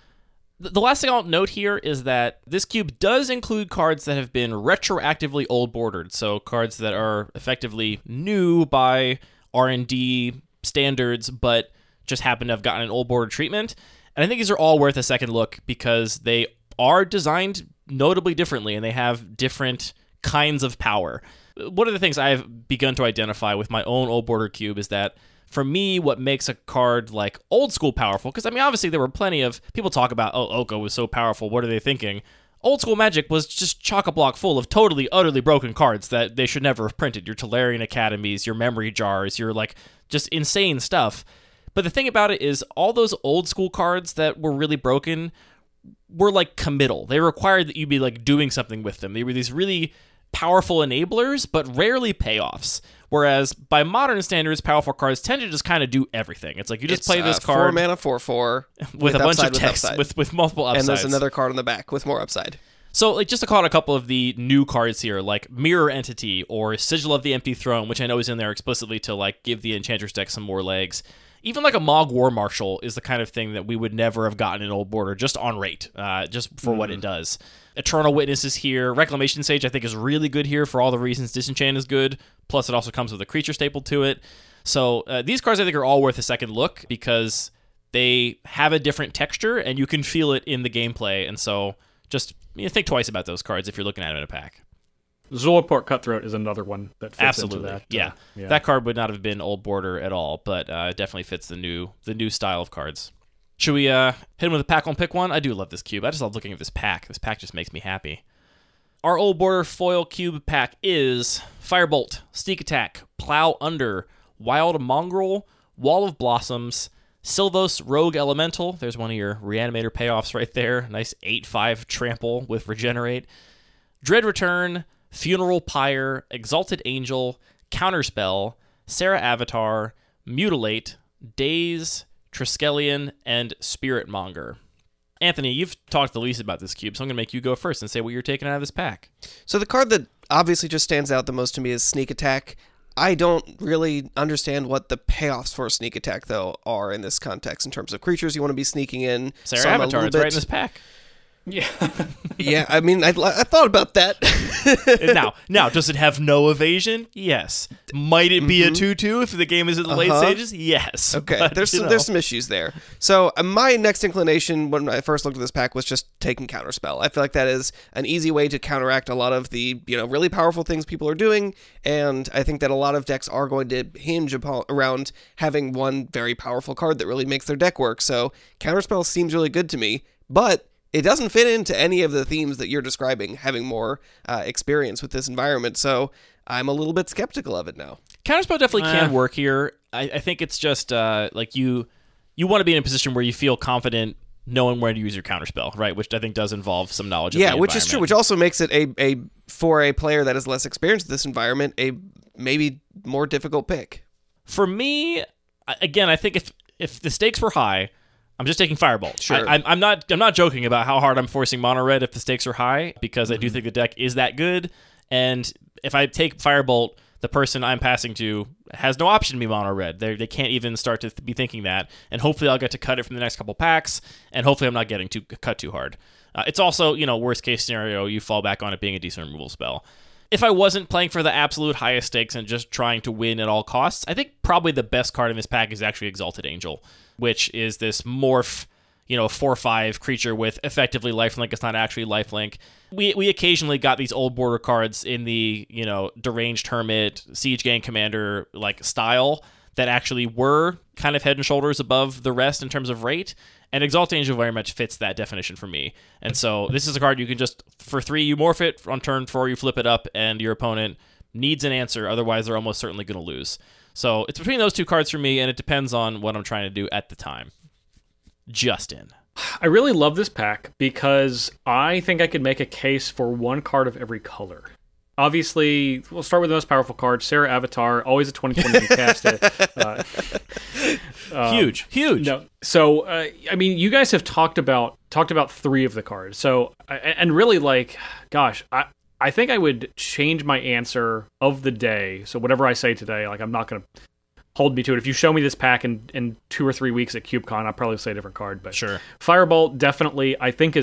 The last thing I'll note here is that this cube does include cards that have been retroactively old bordered, so cards that are effectively new by R&D standards, but just happen to have gotten an old border treatment. And I think these are all worth a second look because they are designed notably differently and they have different kinds of power. One of the things I've begun to identify with my own old border cube is that for me, what makes a card like old school powerful, because I mean, obviously there were plenty of people talk about, oh, Oko was so powerful, what are they thinking? Old school Magic was just chock-a-block full of totally, utterly broken cards that they should never have printed. Your Tolarian Academies, your Memory Jars, your like just insane stuff. But the thing about it is all those old school cards that were really broken were like committal. They required that you be like doing something with them. They were these really powerful enablers, but rarely payoffs. Whereas by modern standards, powerful cards tend to just kind of do everything. It's like you just play this card 4 mana 4/4 with a bunch of text with multiple upsides. And there's another card on the back with more upside. So, like, just to call out a couple of the new cards here, like Mirror Entity or Sigil of the Empty Throne, which I know is in there explicitly to like give the Enchantress deck some more legs. even like a Mog War Marshal is the kind of thing that we would never have gotten in Old Border just on rate, just for what it does. Eternal Witness is here. Reclamation Sage, I think, is really good here for all the reasons Disenchant is good. Plus, it also comes with a creature staple to it. So these cards, I think, are all worth a second look because they have a different texture, and you can feel it in the gameplay. And so just think twice about those cards if you're looking at them in a pack. Zulaport Cutthroat is another one that fits Absolutely. into that. Yeah. That card would not have been Old Border at all, but it definitely fits the new style of cards. Should we hit him with a pack on pick one? I do love this cube. I just love looking at this pack. This pack just makes me happy. Our Old Border foil cube pack is Firebolt, Sneak Attack, Plow Under, Wild Mongrel, Wall of Blossoms, Sylvos Rogue Elemental. There's one of your Reanimator payoffs right there. Nice 8/5 trample with Regenerate. Dread Return, Funeral Pyre, Exalted Angel, Counterspell, Serra Avatar, Mutilate, Daze, Triskelion, and Spirit Monger. Anthony, you've talked the least about this cube, so I'm going to make you go first and say what you're taking out of this pack. So the card that obviously just stands out the most to me is Sneak Attack. I don't really understand what the payoffs for Sneak Attack, though, are in this context in terms of creatures you want to be sneaking in. Serra Avatar, it's right in this pack. Yeah. Yeah, I mean, I thought about that. Now, does it have no evasion? Yes. Might it be a 2/2 if the game is in the late stages? Yes. Okay, but, there's some issues there. So my next inclination when I first looked at this pack was just taking Counterspell. I feel like that is an easy way to counteract a lot of the really powerful things people are doing, and I think that a lot of decks are going to hinge around having one very powerful card that really makes their deck work. So Counterspell seems really good to me, but it doesn't fit into any of the themes that you're describing, having more experience with this environment, so I'm a little bit skeptical of it now. Counterspell definitely can work here. I think it's just like you want to be in a position where you feel confident knowing where to use your Counterspell, right? Which I think does involve some knowledge of the environment. Which is true, which also makes it a for a player that is less experienced with this environment, a maybe more difficult pick. For me, again, I think if the stakes were high, I'm just taking Firebolt. Sure. I'm not joking about how hard I'm forcing mono red if the stakes are high, because I do think the deck is that good. And if I take Firebolt, the person I'm passing to has no option to be mono red. They can't even start to be thinking that. And hopefully I'll get to cut it from the next couple packs, and hopefully I'm not getting cut too hard. It's also, worst case scenario, you fall back on it being a decent removal spell. If I wasn't playing for the absolute highest stakes and just trying to win at all costs, I think probably the best card in this pack is actually Exalted Angel, which is this morph, 4/5 creature with effectively lifelink. It's not actually lifelink. We occasionally got these Old Border cards in the, Deranged Hermit, Siege Gang Commander like style that actually were kind of head and shoulders above the rest in terms of rate. And Exalted Angel very much fits that definition for me. And so this is a card you can just, for 3, you morph it, on turn 4, you flip it up, and your opponent needs an answer. Otherwise, they're almost certainly going to lose. So it's between those two cards for me, and it depends on what I'm trying to do at the time. Justin. I really love this pack because I think I could make a case for one card of every color. Obviously, we'll start with the most powerful card, Serra Avatar, always a 20/20 when you cast it. Huge. No, so, you guys have talked about 3 of the cards. So, and really, I think I would change my answer of the day. So whatever I say today, I'm not going to hold me to it. If you show me this pack in 2 or 3 weeks at CubeCon, I'll probably say a different card. But sure. Firebolt definitely, I think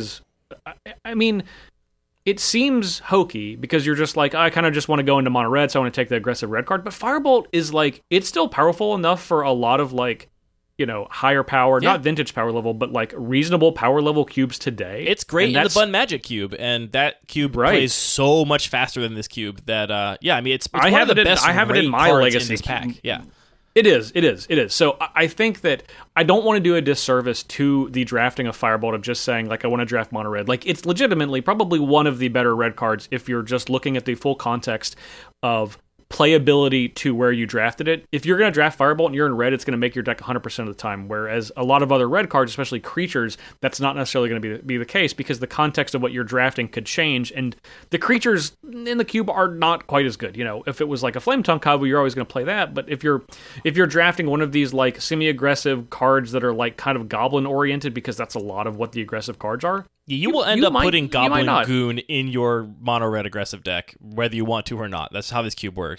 it seems hokey because you're just I kind of just want to go into mono red, so I want to take the aggressive red card. But Firebolt is it's still powerful enough for a lot of higher power, not vintage power level, but reasonable power level cubes today. It's great in the Bun Magic cube, and that cube plays so much faster than this cube that it's I one have of the it best I have it in my cards legacy in this pack. Yeah. It is. So I think that I don't want to do a disservice to the drafting of Firebolt of just saying, I want to draft mono red. It's legitimately probably one of the better red cards if you're just looking at the full context of playability to where you drafted it. If you're going to draft Firebolt and you're in red, it's going to make your deck 100% of the time, whereas a lot of other red cards, especially creatures, that's not necessarily going to be the case because the context of what you're drafting could change, and the creatures in the cube are not quite as good. If it was a Flametongue Kavu, you're always going to play that, but if you're drafting one of these semi-aggressive cards that are kind of goblin-oriented, because that's a lot of what the aggressive cards are, you will end up putting Goblin Goon in your mono red aggressive deck, whether you want to or not. That's how this cube works.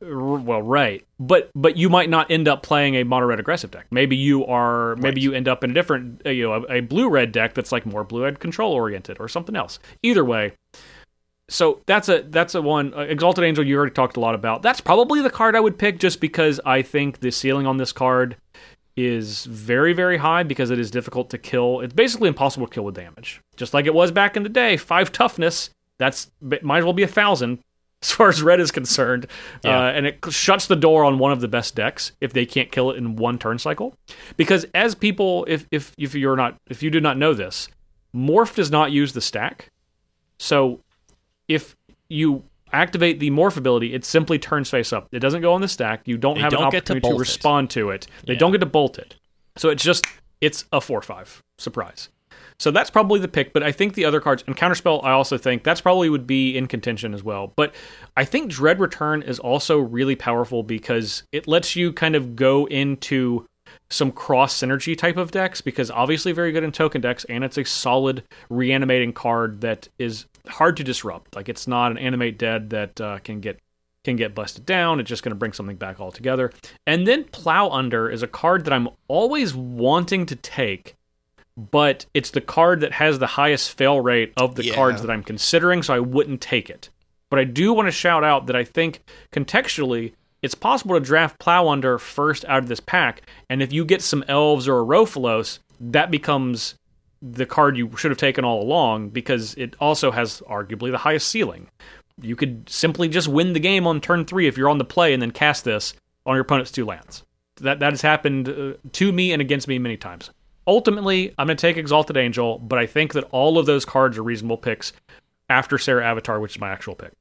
Well, right, but you might not end up playing a mono red aggressive deck. Maybe you end up in a different, a blue red deck that's like more blue red control oriented or something else. Either way, so that's a one. Exalted Angel, you already talked a lot about. That's probably the card I would pick, just because I think the ceiling on this card is very, very high because it is difficult to kill. It's basically impossible to kill with damage, just like it was back in the day. 5 toughness. That's might as well be 1,000. As far as red is concerned, and it shuts the door on one of the best decks if they can't kill it in one turn cycle. Because as people, if you do not know this, Morph does not use the stack. So if you activate the Morph ability, it simply turns face up. It doesn't go on the stack. You don't have an opportunity to respond to it. They don't get to bolt it. So it's a 4/5 surprise. So that's probably the pick, but I think the other cards, and Counterspell, I also think that's probably would be in contention as well. But I think Dread Return is also really powerful because it lets you kind of go into some cross synergy type of decks, because obviously very good in token decks, and it's a solid reanimating card that is hard to disrupt. Like, it's not an animate dead that can get busted down. It's just going to bring something back altogether. And then Plow Under is a card that I'm always wanting to take, but it's the card that has the highest fail rate of the cards that I'm considering, so I wouldn't take it. But I do want to shout out that I think, contextually, it's possible to draft Plow Under first out of this pack, and if you get some Elves or a Rofalos, that becomes the card you should have taken all along, because it also has arguably the highest ceiling. You could simply just win the game on turn 3 if you're on the play and then cast this on your opponent's 2 lands. That has happened to me and against me many times. Ultimately, I'm going to take Exalted Angel, but I think that all of those cards are reasonable picks after Serra Avatar, which is my actual pick.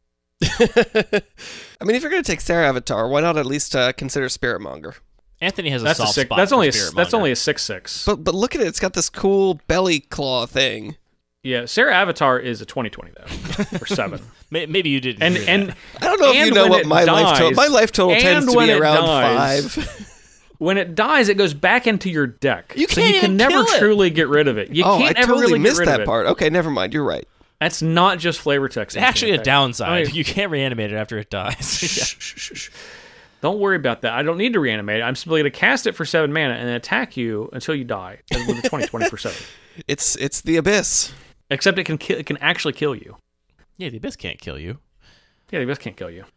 I mean, if you're going to take Serra Avatar, why not at least consider Spiritmonger? Anthony has a soft spot. That's only a Spiritmonger. 6/6. But look at it; it's got this cool belly claw thing. Yeah, Serra Avatar is a 20/20 though, or 7. Maybe you didn't. And I don't know if you know what my life total tends to be around 5. When it dies, it goes back into your deck. You so you can never truly get rid of it. You can't ever really get rid of it. that part. Okay, never mind. You're right. That's not just flavor text. It's actually a downside. You can't reanimate it after it dies. Shh. Don't worry about that. I don't need to reanimate it. I'm simply going to cast it for 7 mana and then attack you until you die with a 20/20 for 7. It's the Abyss. Except it can actually kill you. Yeah, the Abyss can't kill you. Yeah, the Abyss can't kill you.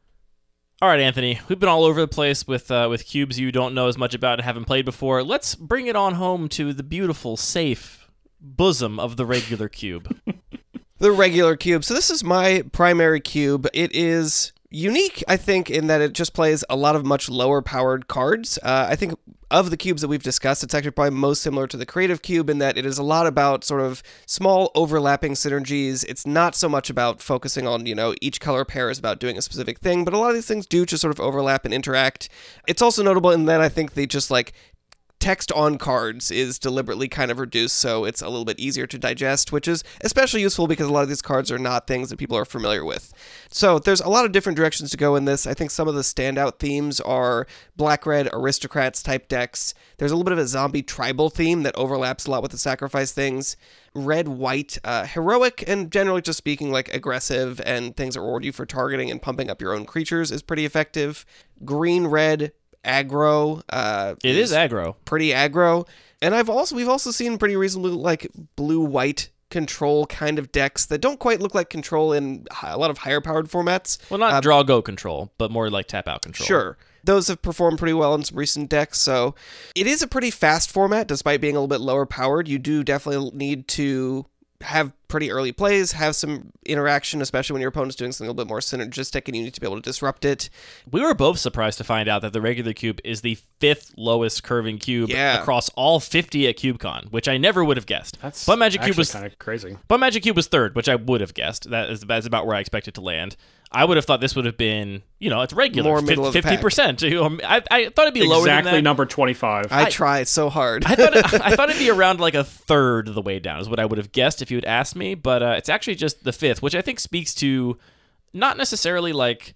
All right, Anthony, we've been all over the place with cubes you don't know as much about and haven't played before. Let's bring it on home to the beautiful, safe bosom of the regular cube. The regular cube. So this is my primary cube. It is unique, I think, in that it just plays a lot of much lower powered cards. I think of the cubes that we've discussed, it's actually probably most similar to the creative cube in that it is a lot about sort of small overlapping synergies. It's not so much about focusing on, each color pair is about doing a specific thing, but a lot of these things do just sort of overlap and interact. It's also notable in that I think they just text on cards is deliberately kind of reduced, so it's a little bit easier to digest, which is especially useful because a lot of these cards are not things that people are familiar with. So there's a lot of different directions to go in this. I think some of the standout themes are black-red aristocrats type decks. There's a little bit of a zombie tribal theme that overlaps a lot with the sacrifice things. Red-white, heroic, and generally just speaking, aggressive, and things that reward you for targeting and pumping up your own creatures is pretty effective. Green-red, aggro. It is aggro. Pretty aggro. And we've also seen pretty reasonably blue-white control kind of decks that don't quite look like control in a lot of higher powered formats. Well, not draw go control, but more like tap out control. Sure. Those have performed pretty well in some recent decks, so it is a pretty fast format despite being a little bit lower powered. You do definitely need to have pretty early plays, have some interaction, especially when your opponent's doing something a little bit more synergistic and you need to be able to disrupt it. We were both surprised to find out that the regular cube is the 5th lowest curving cube across all 50 at CubeCon, which I never would have guessed. But Magic Cube was kind of crazy. But Magic Cube was 3rd, which I would have guessed. That's about where I expected to land. I would have thought this would have been, it's regular, more middle 50%. I thought it'd be lower than that. Exactly number 25. I tried so hard. I thought it'd be around a third of the way down is what I would have guessed if you had asked me, but it's actually just the 5th, which I think speaks to not necessarily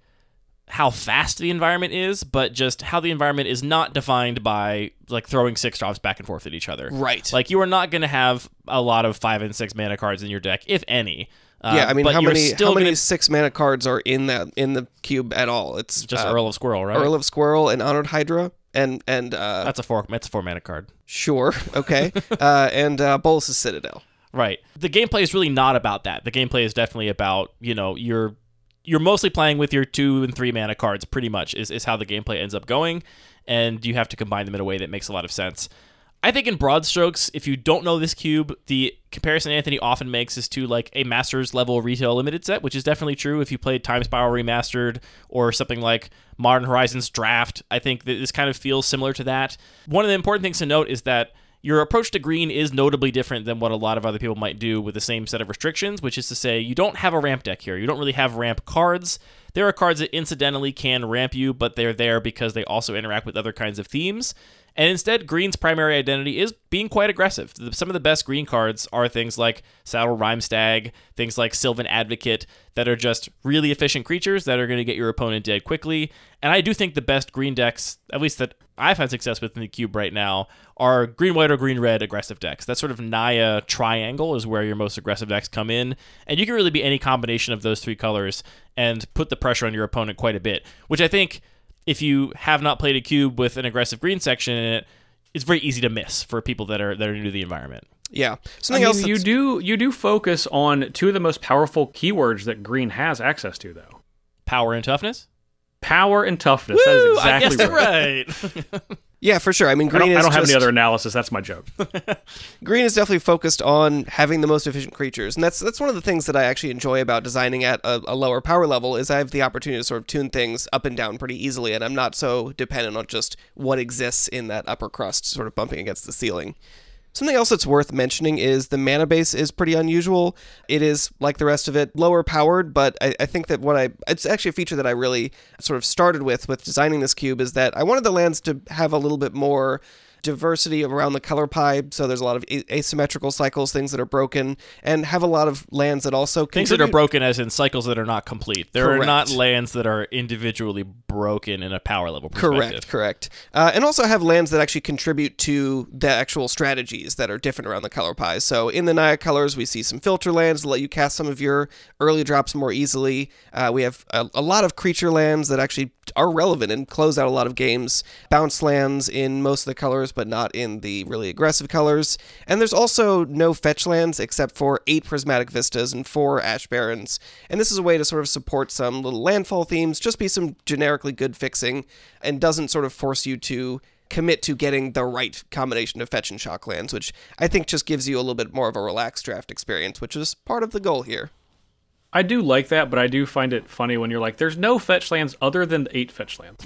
how fast the environment is, but just how the environment is not defined by throwing 6-drops back and forth at each other. Right. You are not going to have a lot of 5 and 6 mana cards in your deck, if any. Yeah, I mean, but how you're many still gonna- 6-mana cards are in the cube at all? It's just Earl of Squirrel, right? Earl of Squirrel and Honored Hydra and That's a 4-mana card. sure, okay, and Bolas' Citadel. Right. The gameplay is really not about that. The gameplay is definitely about, you're mostly playing with your 2 and 3 mana cards, pretty much, is how the gameplay ends up going, and you have to combine them in a way that makes a lot of sense. I think in broad strokes, if you don't know this cube, the comparison Anthony often makes is to like a Masters level retail limited set, which is definitely true if you played Time Spiral Remastered or something like Modern Horizons Draft. I think that this kind of feels similar to that. One of the important things to note is that your approach to green is notably different than what a lot of other people might do with the same set of restrictions, which is to say you don't have a ramp deck here. You don't really have ramp cards. There are cards that incidentally can ramp you, but they're there because they also interact with other kinds of themes. And instead, green's primary identity is being quite aggressive. Some of the best green cards are things like Saddle Rhymestag, things like Sylvan Advocate, that are just really efficient creatures that are going to get your opponent dead quickly. And I do think the best green decks, at least that I've had success with in the cube right now, are green-white or green-red aggressive decks. That sort of Naya triangle is where your most aggressive decks come in. And you can really be any combination of those 3 colors and put the pressure on your opponent quite a bit, which I think, if you have not played a cube with an aggressive green section in it, it's very easy to miss for people that are new to the environment. Yeah. You do focus on 2 of the most powerful keywords that green has access to, though. Power and toughness? Power and toughness. Woo! That is exactly I guessed it right. Yeah, for sure. I mean, green I don't have any other analysis. That's my joke. Green is definitely focused on having the most efficient creatures, and that's one of the things that I actually enjoy about designing at a lower power level is I have the opportunity to sort of tune things up and down pretty easily, and I'm not so dependent on just what exists in that upper crust sort of bumping against the ceiling. Something else that's worth mentioning is the mana base is pretty unusual. It is, like the rest of it, lower powered, but I think that it's actually a feature that I really sort of started with designing this cube is that I wanted the lands to have a little bit more diversity around the color pie, so there's a lot of asymmetrical cycles, things that are broken, and have a lot of lands that also things that are broken as in cycles that are not complete. There are not lands that are individually broken in a power level perspective. Correct. And also have lands that actually contribute to the actual strategies that are different around the color pie. So in the Naya colors, we see some filter lands that let you cast some of your early drops more easily. We have a lot of creature lands that actually are relevant and close out a lot of games. Bounce lands in most of the colors, but not in the really aggressive colors. And there's also no fetch lands except for 8 Prismatic Vistas and 4 Ash Barrens. And this is a way to sort of support some little landfall themes, just be some generically good fixing, and doesn't sort of force you to commit to getting the right combination of fetch and shock lands, which I think just gives you a little bit more of a relaxed draft experience, which is part of the goal here. I do like that, but I do find it funny when you're like, there's no fetch lands other than the 8 fetch lands.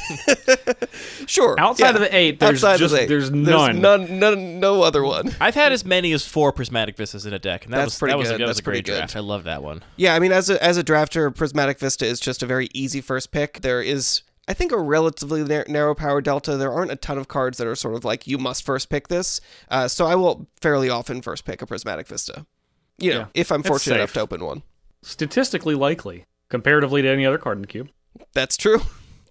Sure. Outside of the 8, there's none. No other one. I've had as many as 4 Prismatic Vistas in a deck, and that was a great draft. I love that one. Yeah, I mean, as a drafter, Prismatic Vista is just a very easy first pick. There is, I think, a relatively narrow power delta. There aren't a ton of cards that are sort of like, you must first pick this. So I will fairly often first pick a Prismatic Vista. If I'm fortunate enough to open one. Statistically likely, comparatively to any other card in the cube. That's true.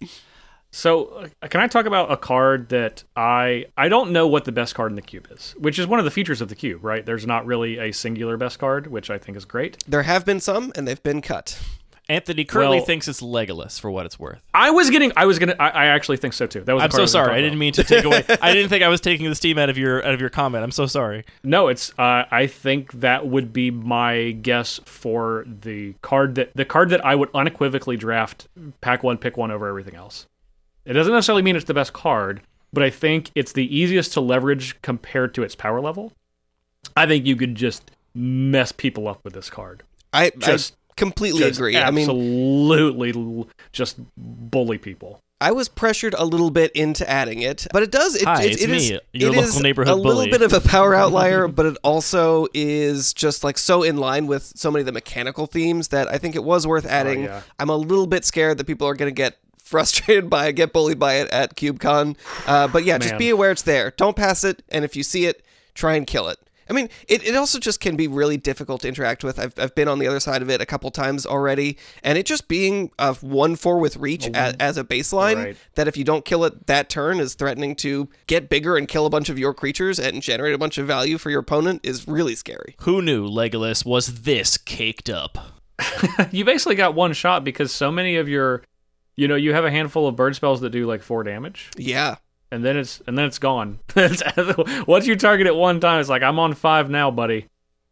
So, can I talk about a card that I don't know what the best card in the cube is, which is one of the features of the cube, right? There's not really a singular best card, which I think is great. There have been some, and they've been cut. Anthony currently thinks it's Legolas, for what it's worth. I actually think so too. That was. I'm so sorry. I didn't mean to take away. I didn't think I was taking the steam out of your comment. I'm so sorry. No, it's. I think that would be my guess for the card that I would unequivocally draft pack 1, pick 1 over everything else. It doesn't necessarily mean it's the best card, but I think it's the easiest to leverage compared to its power level. I think you could just mess people up with this card. I completely agree. Absolutely, just bully people. I was pressured a little bit into adding it, but it is your local neighborhood a little bully. bit of a power outlier, but it also is just like so in line with so many of the mechanical themes that I think it was worth adding. Yeah. I'm a little bit scared that people are going to get frustrated by it, get bullied by it at CubeCon. But yeah, just be aware it's there. Don't pass it, and if you see it, try and kill it. I mean, it also just can be really difficult to interact with. I've been on the other side of it a couple times already, and it just being a 1/4 with reach as a baseline, Right. that if you don't kill it that turn is threatening to get bigger and kill a bunch of your creatures and generate a bunch of value for your opponent is really scary. Who knew Legolas was this caked up? You basically got one shot because so many of your, you have a handful of bird spells that do like 4 damage. Yeah. And then it's gone. Once you target it one time, it's like, I'm on 5 now, buddy.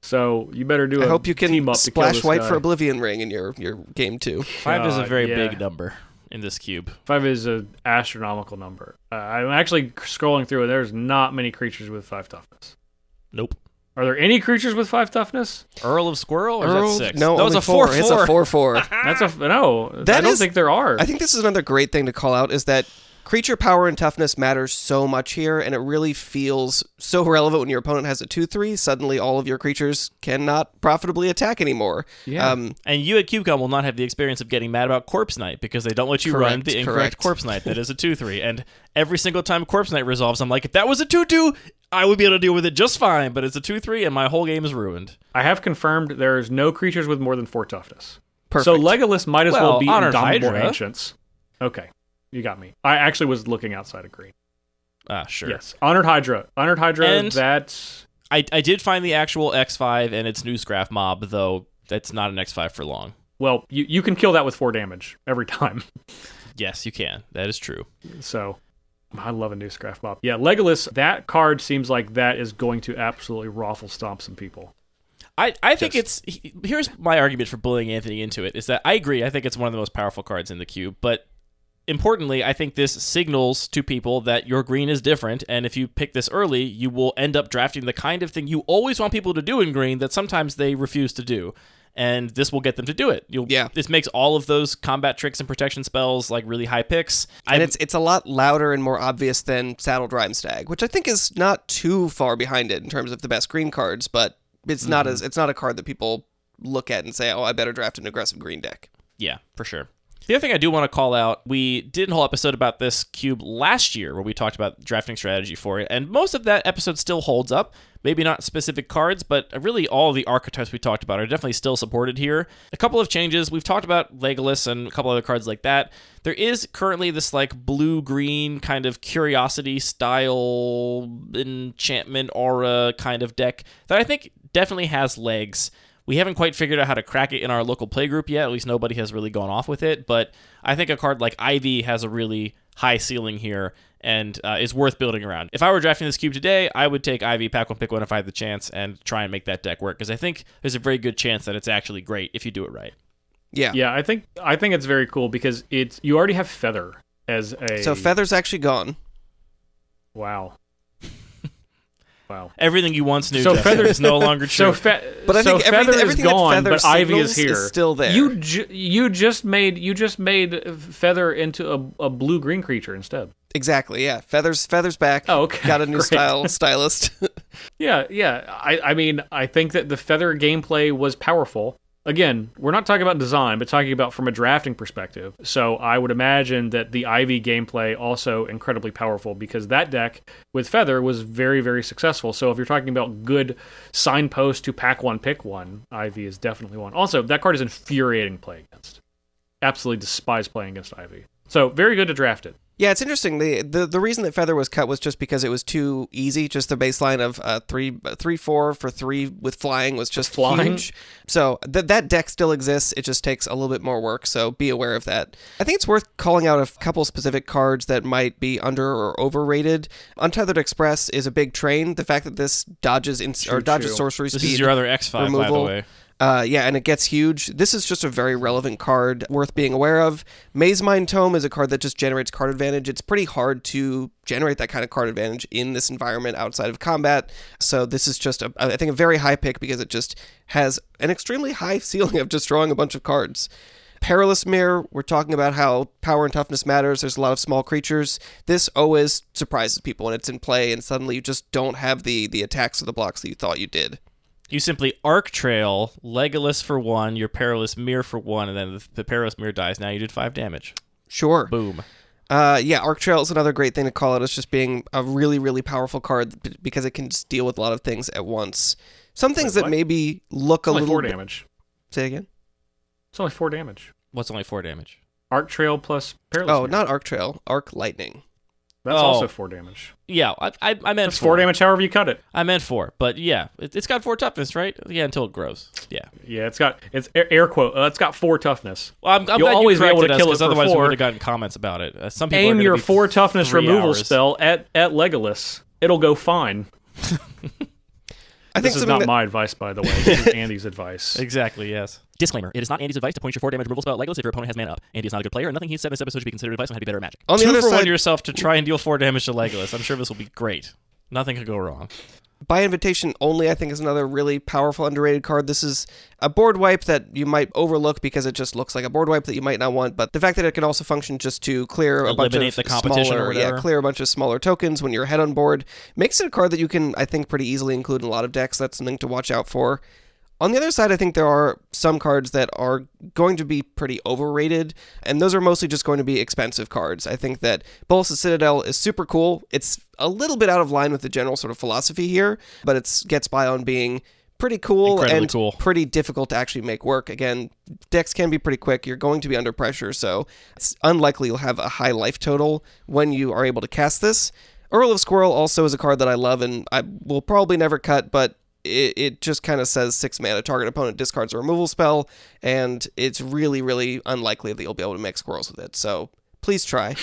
So you better do I hope you can team up to kill splash this white guy. for Oblivion Ring in your game too. 5 is a very yeah. big number in this cube. 5 is an astronomical number. I'm actually scrolling through, and there's not many creatures with 5 toughness. Nope. Are there any creatures with 5 toughness? Earl of Squirrel, or Earl, is that 6? no, that was only a 4/4. It's a 4/4. That's no. I don't think there are. I think this is another great thing to call out is that creature power and toughness matters so much here, and it really feels so relevant when your opponent has a 2/3. Suddenly, all of your creatures cannot profitably attack anymore. Yeah. And you at CubeCon will not have the experience of getting mad about Corpse Knight because they don't let you run the incorrect Corpse Knight that is a 2/3. And every single time Corpse Knight resolves, I'm like, if that was a 2/2, I would be able to deal with it just fine, but it's a 2/3 and my whole game is ruined. I have confirmed there's no creatures with more than 4 toughness. Perfect. So Legolas might as well be Honored Indomitable Hydra. Ancients. Okay, you got me. I actually was looking outside of green. Ah, sure. Yes, Honored Hydra. Honored Hydra, And- that's... I did find the actual X5 and its Newscraft mob, though that's not an X5 for long. Well, you can kill that with 4 damage every time. Yes, you can. That is true. So, I love a Newscraft mob. Yeah, Legolas, that card seems like that is going to absolutely raffle stomp some people. I think here's my argument for bullying Anthony into it, is that I agree, I think it's one of the most powerful cards in the cube, but importantly, I think this signals to people that your green is different, and if you pick this early, you will end up drafting the kind of thing you always want people to do in green that sometimes they refuse to do. And this will get them to do it. This makes all of those combat tricks and protection spells like really high picks. And it's a lot louder and more obvious than Saddled Rhymestag, which I think is not too far behind it in terms of the best green cards, but it's not a card that people look at and say, oh, I better draft an aggressive green deck. Yeah, for sure. The other thing I do want to call out, we did a whole episode about this cube last year where we talked about drafting strategy for it, and most of that episode still holds up. Maybe not specific cards, but really all the archetypes we talked about are definitely still supported here. A couple of changes. We've talked about Legolas and a couple other cards like that. There is currently this like blue-green kind of curiosity style enchantment aura kind of deck that I think definitely has legs. We haven't quite figured out how to crack it in our local playgroup yet. At least nobody has really gone off with it. But I think a card like Ivy has a really high ceiling here and is worth building around. If I were drafting this cube today, I would take Ivy, pack one, pick one if I had the chance, and try and make that deck work. Because I think there's a very good chance that it's actually great if you do it right. Yeah. Yeah, I think it's very cool because you already have Feather as a... So Feather's actually gone. Wow. Wow. Everything you once knew So Justin, Feather is no longer true. But I think Feather everything is gone, that Feather but Ivy is signals here. still there. You just made Feather into a blue-green creature instead. Exactly, yeah. Feather's back. Oh, okay. Got a new Great. stylist. Yeah. I mean, I think that the Feather gameplay was powerful. Again, we're not talking about design, but talking about from a drafting perspective. So I would imagine that the Ivy gameplay also incredibly powerful because that deck with Feather was very, very successful. So if you're talking about good signpost to pack one, pick one, Ivy is definitely one. Also, that card is infuriating to play against. Absolutely despise playing against Ivy. So very good to draft it. Yeah, it's interesting. The reason that Feather was cut was just because it was too easy. Just the baseline of 3/4 for 3 with flying was just Flying? huge. So that deck still exists. It just takes a little bit more work. So be aware of that. I think it's worth calling out a couple specific cards that might be under or overrated. Untethered Express is a big train. The fact that this dodges sorcery This speed. is your other X5, by the removal. way. Yeah, and it gets huge. This is just a very relevant card worth being aware of. Maze Mind Tome is a card that just generates card advantage. It's pretty hard to generate that kind of card advantage in this environment outside of combat. So this is just, I think, a very high pick because it just has an extremely high ceiling of just drawing a bunch of cards. Perilous Mirror, we're talking about how power and toughness matters. There's a lot of small creatures. This always surprises people when it's in play, and suddenly you just don't have the attacks or the blocks that you thought you did. You simply Arc Trail, Legolas for 1, your Perilous Mirror for 1, and then the Perilous Mirror dies. Now you did 5 damage. Sure. Boom. Arc Trail is another great thing to call out as just being a really, really powerful card because it can just deal with a lot of things at once. Some things that maybe look a only little 4 damage. Say again? It's only 4 damage. What's only 4 damage? Arc Trail plus Perilous Oh, Mirror. not Arc Trail. Arc Lightning. That's also 4 damage. Yeah, I meant That's 4 damage however you cut it. I meant 4, but yeah, it's got 4 toughness, right? Yeah, until it grows. Yeah. Yeah, it's air quote. It's got 4 toughness. Well, I'm You'll glad always you be able to corrected us, kill it 'cause for otherwise 4. we would have gotten comments about it. Some people are Aim gonna your be 4 toughness 3 removal hours. spell at Legolas. It'll go fine. I think This is not my advice, by the way. This is Andy's advice. Exactly, yes. Disclaimer: it is not Andy's advice to point your 4 damage removal spell at Legolas if your opponent has mana up. Andy is not a good player, and nothing he said in this episode should be considered advice on how to be better at Magic. On the 2 other for 1 side- to yourself to try and deal 4 damage to Legolas. I'm sure this will be great. Nothing could go wrong. By Invitation Only, I think, is another really powerful, underrated card. This is a board wipe that you might overlook because it just looks like a board wipe that you might not want, but the fact that it can also function just to clear a bunch Eliminate of the competition smaller, or whatever. clear a bunch of smaller tokens when you're ahead on board, makes it a card that you can, I think, pretty easily include in a lot of decks. That's something to watch out for. On the other side, I think there are some cards that are going to be pretty overrated, and those are mostly just going to be expensive cards. I think that Bolas' Citadel is super cool. It's a little bit out of line with the general sort of philosophy here, but it gets by on being pretty cool Incredibly and cool. pretty difficult to actually make work. Again, decks can be pretty quick. You're going to be under pressure, so it's unlikely you'll have a high life total when you are able to cast this. Earl of Squirrel also is a card that I love and I will probably never cut, but it just kind of says 6 mana, target opponent discards a removal spell, and it's really, really unlikely that you'll be able to make squirrels with it. So please try. I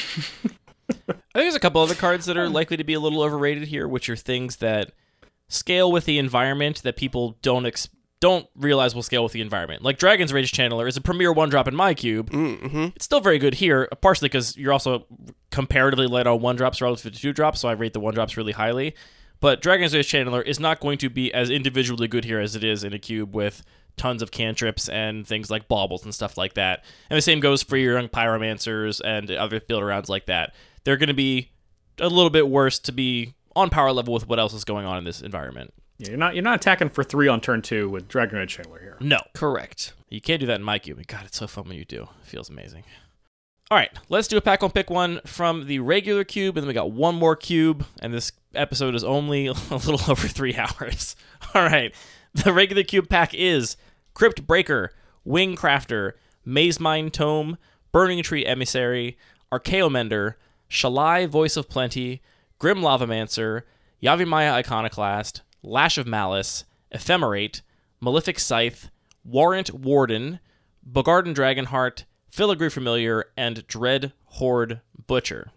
think there's a couple other cards that are likely to be a little overrated here, which are things that scale with the environment that people don't realize will scale with the environment. Like Dragon's Rage Channeler is a premier 1-drop in my cube. Mm-hmm. It's still very good here, partially because you're also comparatively light on 1-drops relative to 2-drops, so I rate the 1-drops really highly. But Dragon's Rage Channeler is not going to be as individually good here as it is in a cube with tons of cantrips and things like baubles and stuff like that. And the same goes for your young pyromancers and other build-arounds like that. They're going to be a little bit worse to be on power level with what else is going on in this environment. Yeah, you're not attacking for 3 on turn 2 with Dragon Red Chandler here. No. Correct. You can't do that in my cube. God, it's so fun when you do. It feels amazing. All right, let's do a pack on pick one from the regular cube, and then we got one more cube, and this episode is only a little over 3 hours. All right, the regular cube pack is Crypt Breaker, Wing Crafter, Maze Mine Tome, Burning Tree Emissary, Archaeomender, Shalai Voice of Plenty, Grim Lavamancer, Yavimaya Iconoclast, Lash of Malice, Ephemerate, Malefic Scythe, Warrant Warden, Bogarden Dragonheart, Filigree Familiar, and Dread Horde Butcher.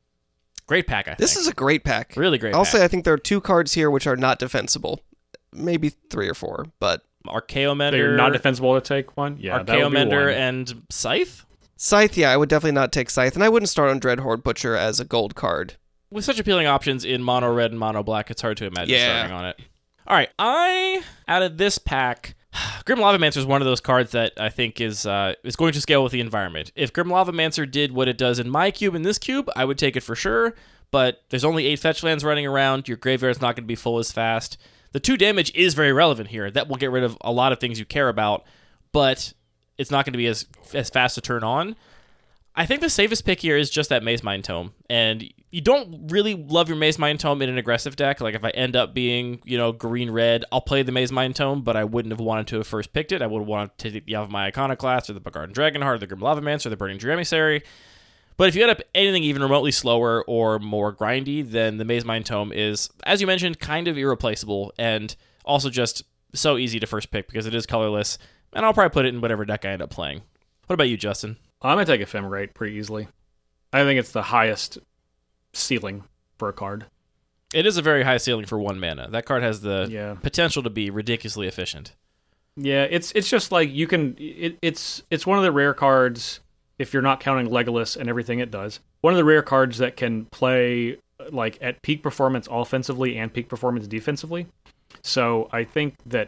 Great pack, I think. This is a great pack. Really great I'll pack. say I think there are 2 cards here which are not defensible. Maybe 3 or 4, but Archaeomender. They're not defensible to take one? Yeah, that would be Archaeomender one. and Scythe? Scythe, yeah, I would definitely not take Scythe, and I wouldn't start on Dread Horde Butcher as a gold card. With such appealing options in mono red and mono black, it's hard to imagine Yeah. starting on it. All right, out of this pack, Grim Lavamancer is one of those cards that I think is going to scale with the environment. If Grim Lavamancer did what it does in my cube and this cube, I would take it for sure, but there's only 8 fetch lands running around, your graveyard's not going to be full as fast. The 2 damage is very relevant here. That will get rid of a lot of things you care about, but it's not going to be as fast to turn on. I think the safest pick here is just that Maze Mine Tome, and you don't really love your Maze Mine Tome in an aggressive deck. Like if I end up being, green-red, I'll play the Maze Mine Tome, but I wouldn't have wanted to have first picked it. I would have wanted to take the Yavimaya Iconoclast or the Bogarden Dragonheart, or the Grim Lavamancer, or the Burning Tree Emissary. But if you end up anything even remotely slower or more grindy, then the Maze Mine Tome is, as you mentioned, kind of irreplaceable, and also just so easy to first pick because it is colorless, and I'll probably put it in whatever deck I end up playing. What about you, Justin? I'm going to take Ephemerate pretty easily. I think it's the highest ceiling for a card. It is a very high ceiling for 1 mana. That card has the Yeah. potential to be ridiculously efficient. Yeah, it's just like you can. It's one of the rare cards, if you're not counting Legolas and everything it does. One of the rare cards that can play like at peak performance offensively and peak performance defensively. So I think that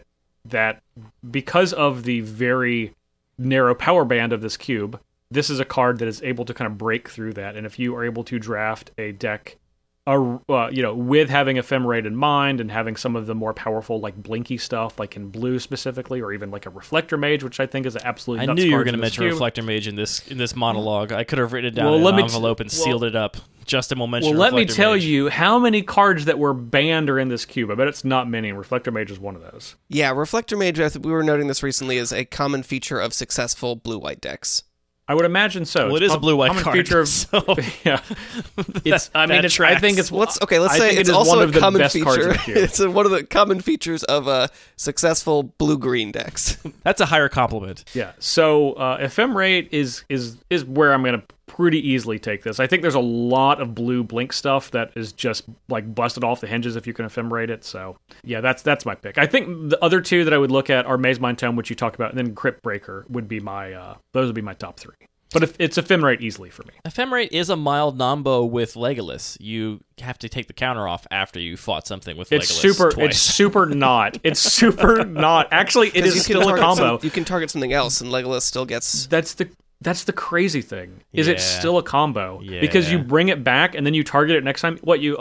because of the very narrow power band of this cube, this is a card that is able to kind of break through that. And if you are able to draft a deck with having Ephemerate in mind and having some of the more powerful like blinky stuff, like in blue specifically, or even like a Reflector Mage, which I think is an absolute. I nuts knew you were card going to in this mention cube. Reflector Mage in this monologue. I could have written it down Well, in let an me envelope and sealed it up. Justin will mention. Well, let me Reflector tell Mage. you how many cards that were banned are in this cube. I bet it's not many, and Reflector Mage is one of those. Yeah, Reflector Mage, we were noting this recently, is a common feature of successful blue-white decks. I would imagine so. Well, it It's is a blue-white common card, feature of, so yeah. It's. I mean, that it's, I think tracks. it's. Let's I say think it's it is also one a of the common best cards in feature. the cube. It's one of the common features of successful blue-green decks. That's a higher compliment. Yeah. So Ephemerate is where I'm going to pretty easily take this. I think there's a lot of blue blink stuff that is just like busted off the hinges if you can Ephemerate it. So yeah, that's my pick. I think the other two that I would look at are Maze Mind Tome, which you talked about, and then Crypt Breaker would be my those would be my top three. But if it's Ephemerate easily for me. Ephemerate is a mild nombo with Legolas. You have to take the counter off after you fought something with It's Legolas super. twice. It's super not. It's super not. Actually, it 'Cause is still a combo. You can target something else, and Legolas still gets... That's the crazy thing. Is Yeah. it's still a combo Yeah. because you bring it back and then you target it next time.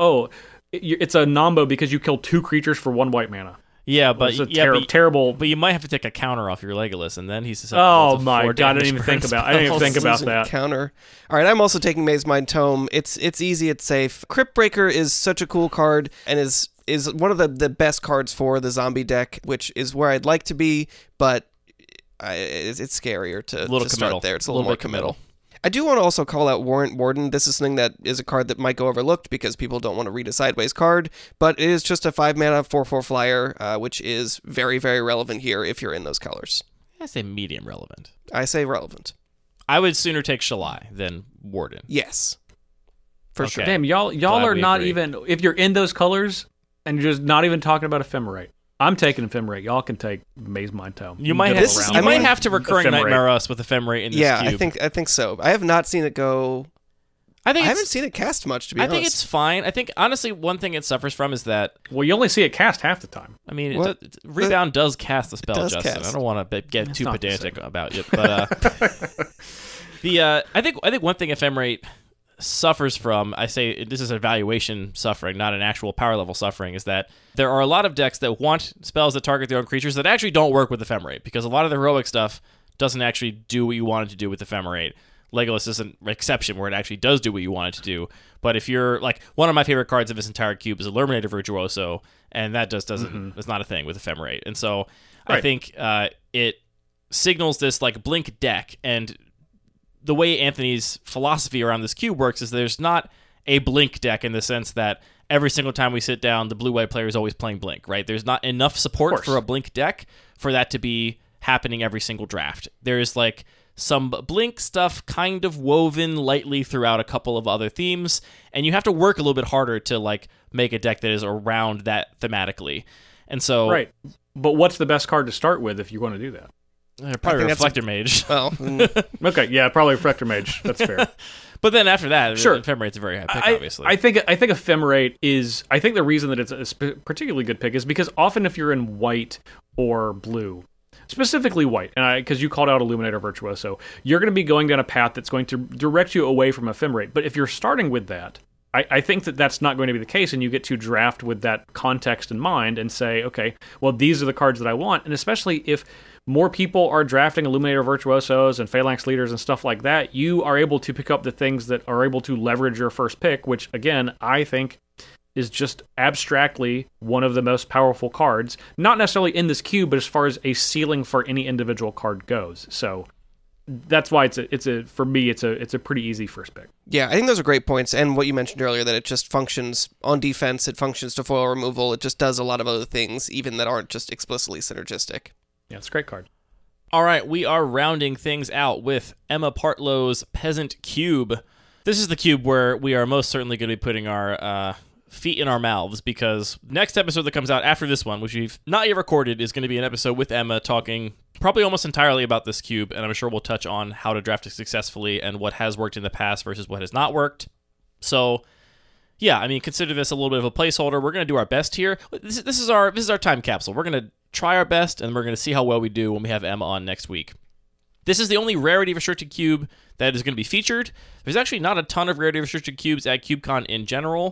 It's a nombo because you kill 2 creatures for 1 white mana. Yeah, but It's a but, terrible. but you might have to take a counter off your Legolas, and then he's Oh susceptible to my 4 god! I didn't damage even think burn about. I didn't even think about Losing that. Counter. All right, I'm also taking Maze Mind Tome. It's easy, it's safe. Crypt Breaker is such a cool card and is one of the best cards for the zombie deck, which is where I'd like to be, but it's scarier to little start committal. there. It's a little more bit committal. I do want to also call out Warrant Warden. This is something that is a card that might go overlooked because people don't want to read a sideways card, but it is just a 5-mana 4/4 flyer, which is very, very relevant here if you're in those colors. I say medium relevant. I say relevant. I would sooner take Shalai than Warden. Yes. For Okay. sure. Damn, y'all Glad are we not agree. even. If you're in those colors and you're just not even talking about Ephemerate, I'm taking Ephemerate. Y'all can take Maze Mind Tome. You might can have, go is- around you I might mean, have to recurring Ephemerate. Nightmare Us with Ephemerate in this Yeah, cube. I think so. I have not seen it go. I I think haven't it's, seen it cast much, to be I honest. think it's fine. I think honestly, one thing it suffers from is that Well, you only see it cast half the time. I mean, What? Rebound does cast the spell, does Justin. cast. I don't want to get That's too not the pedantic same. about it, but I think one thing Ephemerate suffers from, I say this is a valuation suffering, not an actual power level suffering, is that there are a lot of decks that want spells that target their own creatures that actually don't work with Ephemerate, because a lot of the heroic stuff doesn't actually do what you want it to do with Ephemerate. Legolas is an exception where it actually does do what you want it to do. But if you're like, one of my favorite cards of this entire cube is Illuminator Virtuoso, and that just doesn't, it's not a thing with Ephemerate. And so I Right. think it signals this like blink deck, and the way Anthony's philosophy around this cube works is there's not a blink deck in the sense that every single time we sit down, the blue-white player is always playing blink, right? There's not enough support course. for a blink deck for that to be happening every single draft. There's like some blink stuff kind of woven lightly throughout a couple of other themes, and you have to work a little bit harder to like make a deck that is around that thematically. And so Right. But what's the best card to start with if you want to do that? Probably think that's Reflector Mage. Well, Okay, yeah, probably Reflector Mage. That's fair. But then after that, Sure. Ephemerate's a very high pick, obviously. I think Ephemerate is. I think the reason that it's a particularly good pick is because often if you're in white or blue, specifically white, and because you called out Illuminator Virtuoso, you're going to be going down a path that's going to direct you away from Ephemerate. But if you're starting with that, I think that that's not going to be the case, and you get to draft with that context in mind and say, okay, well, these are the cards that I want, and especially if more people are drafting Illuminator Virtuosos and Phalanx Leaders and stuff like that, you are able to pick up the things that are able to leverage your first pick, which, again, I think is just abstractly one of the most powerful cards, not necessarily in this cube, but as far as a ceiling for any individual card goes. So that's why for me it's a pretty easy first pick. yeah, I think those are great points. And what you mentioned earlier, that it just functions on defense, it functions to foil removal, it just does a lot of other things, even that aren't just explicitly synergistic. Yeah, it's a great card. All right, we are rounding things out with Emma Partlow's Peasant Cube. This is the cube where we are most certainly going to be putting our feet in our mouths, because next episode that comes out after this one, which we've not yet recorded, is going to be an episode with Emma talking probably almost entirely about this cube, and I'm sure we'll touch on how to draft it successfully and what has worked in the past versus what has not worked. So, yeah, I mean, consider this a little bit of a placeholder. We're going to do our best here. This is our time capsule. We're going to try our best, and we're going to see how well we do when we have Emma on next week. This is the only rarity-restricted cube that is going to be featured. There's actually not a ton of rarity-restricted cubes at CubeCon in general.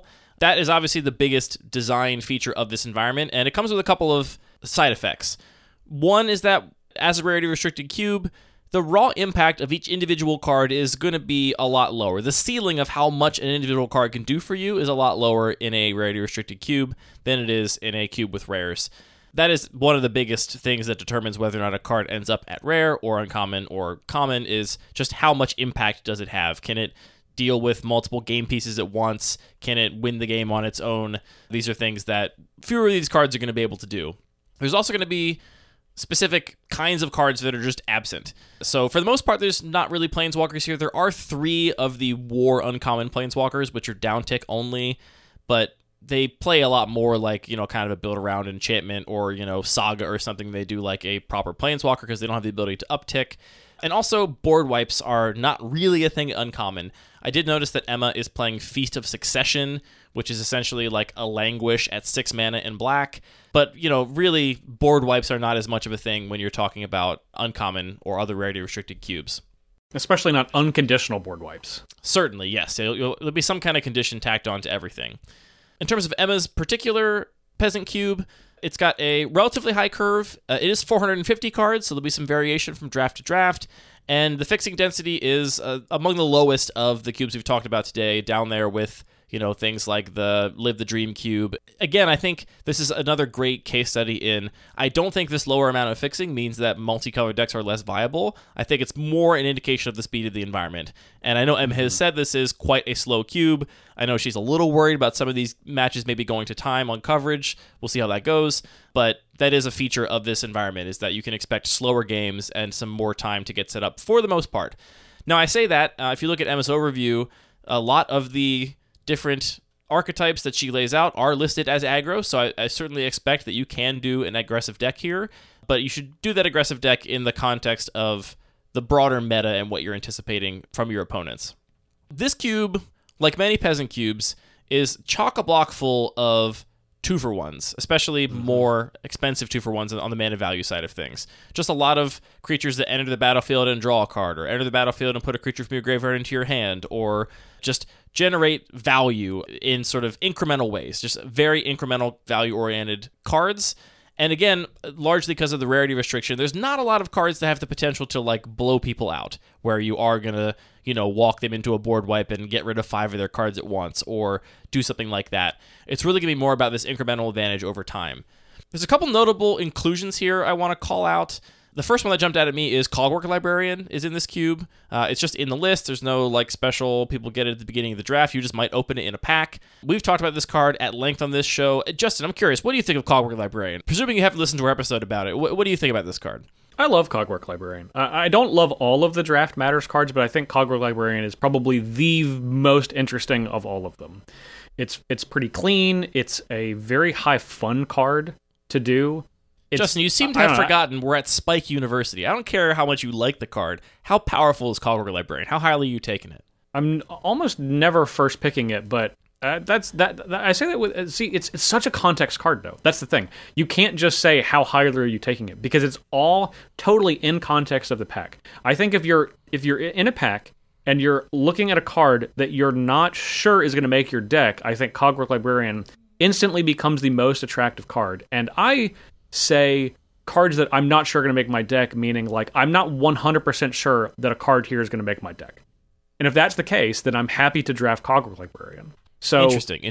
that is obviously the biggest design feature of this environment, and it comes with a couple of side effects. One is that as a rarity-restricted cube, the raw impact of each individual card is going to be a lot lower. The ceiling of how much an individual card can do for you is a lot lower in a rarity-restricted cube than it is in a cube with rares. That is one of the biggest things that determines whether or not a card ends up at rare or uncommon or common, is just how much impact does it have. Can it deal with multiple game pieces at once? Can it win the game on its own? These are things that fewer of these cards are going to be able to do. There's also going to be specific kinds of cards that are just absent. So for the most part, there's not really Planeswalkers here. There are 3 of the War uncommon Planeswalkers, which are down tick only, but they play a lot more like, kind of a build around enchantment or, Saga or something. They do like a proper Planeswalker because they don't have the ability to uptick. And also, board wipes are not really a thing uncommon. I did notice that Emma is playing Feast of Succession, which is essentially like a Languish at 6 mana in black. But, really, board wipes are not as much of a thing when you're talking about uncommon or other rarity-restricted cubes. Especially not unconditional board wipes. Certainly, yes. There'll be some kind of condition tacked on to everything. In terms of Emma's particular Peasant Cube, it's got a relatively high curve. It is 450 cards, so there'll be some variation from draft to draft. And the fixing density is among the lowest of the cubes we've talked about today, down there with things like the Live the Dream Cube. Again, I think this is another great case study in, I don't think this lower amount of fixing means that multicolored decks are less viable. I think it's more an indication of the speed of the environment. And I know Em has said this is quite a slow cube. I know she's a little worried about some of these matches maybe going to time on coverage. We'll see how that goes. But that is a feature of this environment, is that you can expect slower games and some more time to get set up for the most part. Now, I say that, if you look at Emma's overview, a lot of the different archetypes that she lays out are listed as aggro, so I certainly expect that you can do an aggressive deck here, but you should do that aggressive deck in the context of the broader meta and what you're anticipating from your opponents. This cube, like many Peasant cubes, is chock-a-block full of 2-for-1s, especially more expensive 2-for-1s on the mana value side of things. Just a lot of creatures that enter the battlefield and draw a card, or enter the battlefield and put a creature from your graveyard into your hand, or just generate value in sort of incremental ways, just very incremental value-oriented cards. And again, largely because of the rarity restriction, there's not a lot of cards that have the potential to like blow people out, where you are going to, walk them into a board wipe and get rid of 5 of their cards at once, or do something like that. It's really going to be more about this incremental advantage over time. There's a couple notable inclusions here I want to call out. The first one that jumped out at me is Clockwork Librarian is in this cube. It's just in the list. There's no like special people get it at the beginning of the draft. You just might open it in a pack. We've talked about this card at length on this show. Justin, I'm curious, what do you think of Clockwork Librarian? Presuming you haven't listened to our episode about it, what do you think about this card? I love Clockwork Librarian. I don't love all of the Draft Matters cards, but I think Clockwork Librarian is probably the most interesting of all of them. It's pretty clean. It's a very high fun card to do. Justin, you seem to have forgotten we're at Spike University. I don't care how much you like the card. How powerful is Clockwork Librarian? How highly are you taking it? I'm almost never first picking it, but I say that with it's such a context card though. That's the thing. You can't just say how highly are you taking it, because it's all totally in context of the pack. I think if you're in a pack and you're looking at a card that you're not sure is going to make your deck, I think Clockwork Librarian instantly becomes the most attractive card. And I say cards that I'm not sure are going to make my deck, meaning like I'm not 100% sure that a card here is going to make my deck. And if that's the case, then I'm happy to draft Clockwork Librarian. So interesting.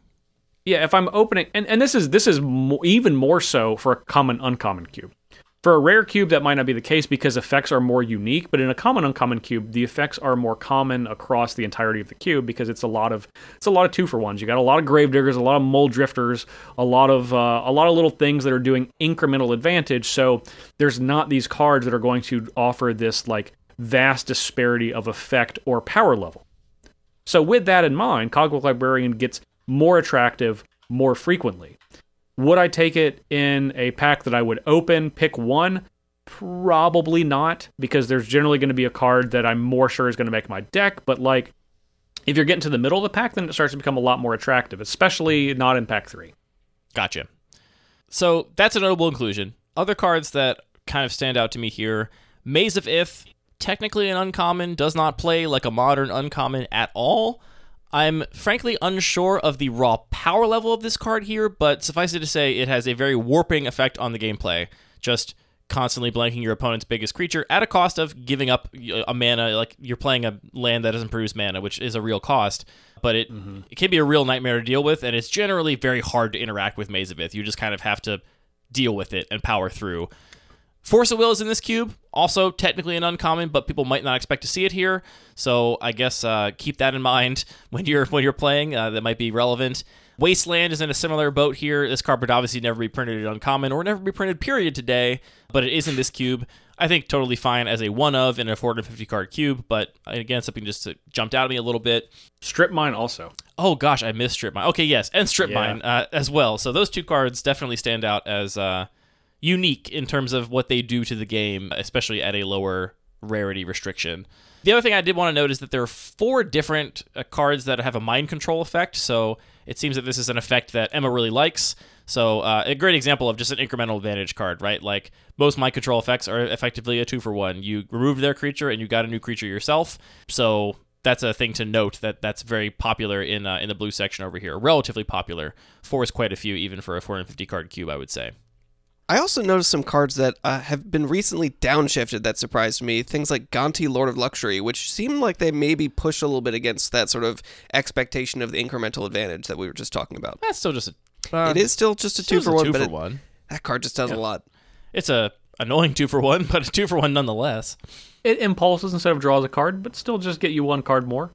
Yeah, if I'm opening, and this is even more so for a common uncommon cube. For a rare cube, that might not be the case because effects are more unique, but in a common uncommon cube, the effects are more common across the entirety of the cube because it's a lot of 2-for-1s. You got a lot of Gravediggers, a lot of Mole Drifters, a lot of little things that are doing incremental advantage. So there's not these cards that are going to offer this like vast disparity of effect or power level. So with that in mind, Clockwork Librarian gets more attractive more frequently. Would I take it in a pack that I would open, pick one? Probably not, because there's generally going to be a card that I'm more sure is going to make my deck, but like, if you're getting to the middle of the pack, then it starts to become a lot more attractive, especially not in pack 3. Gotcha. So that's a notable inclusion. Other cards that kind of stand out to me here, Maze of Ith, technically an uncommon, does not play like a modern uncommon at all. I'm frankly unsure of the raw power level of this card here, but suffice it to say, it has a very warping effect on the gameplay. Just constantly blanking your opponent's biggest creature at a cost of giving up a mana. Like, you're playing a land that doesn't produce mana, which is a real cost, but it can be a real nightmare to deal with, and it's generally very hard to interact with Maze of Ith. You just kind of have to deal with it and power through. Force of Will is in this cube, also technically an uncommon, but people might not expect to see it here, so I guess keep that in mind when you're playing. That might be relevant. Wasteland is in a similar boat here. This card would obviously never be printed at uncommon or never be printed period today, but it is in this cube. I think totally fine as a one of in a 450 card cube, but again, something just jumped out at me a little bit. Strip Mine also. Oh gosh, I missed Strip Mine. Okay, yes, and Strip Mine as well. So those two cards definitely stand out as unique in terms of what they do to the game, especially at a lower rarity restriction. The other thing I did want to note is that there are 4 different cards that have a mind control effect, so it seems that this is an effect that Emma really likes. So a great example of just an incremental advantage card, right? Like, most mind control effects are effectively a 2-for-1. You remove their creature and you got a new creature yourself, so that's a thing to note that's very popular in the blue section over here. Relatively popular. 4 is quite a few, even for a 450 card cube, I would say. I also noticed some cards that have been recently downshifted that surprised me. Things like Gonti, Lord of Luxury, which seemed like they maybe pushed a little bit against that sort of expectation of the incremental advantage that we were just talking about. That's still just it is still just a 2-for-1, but one. That card just does a lot. It's a annoying 2-for-1, but a 2-for-1 nonetheless. It impulses instead of draws a card, but still just get you 1 card more.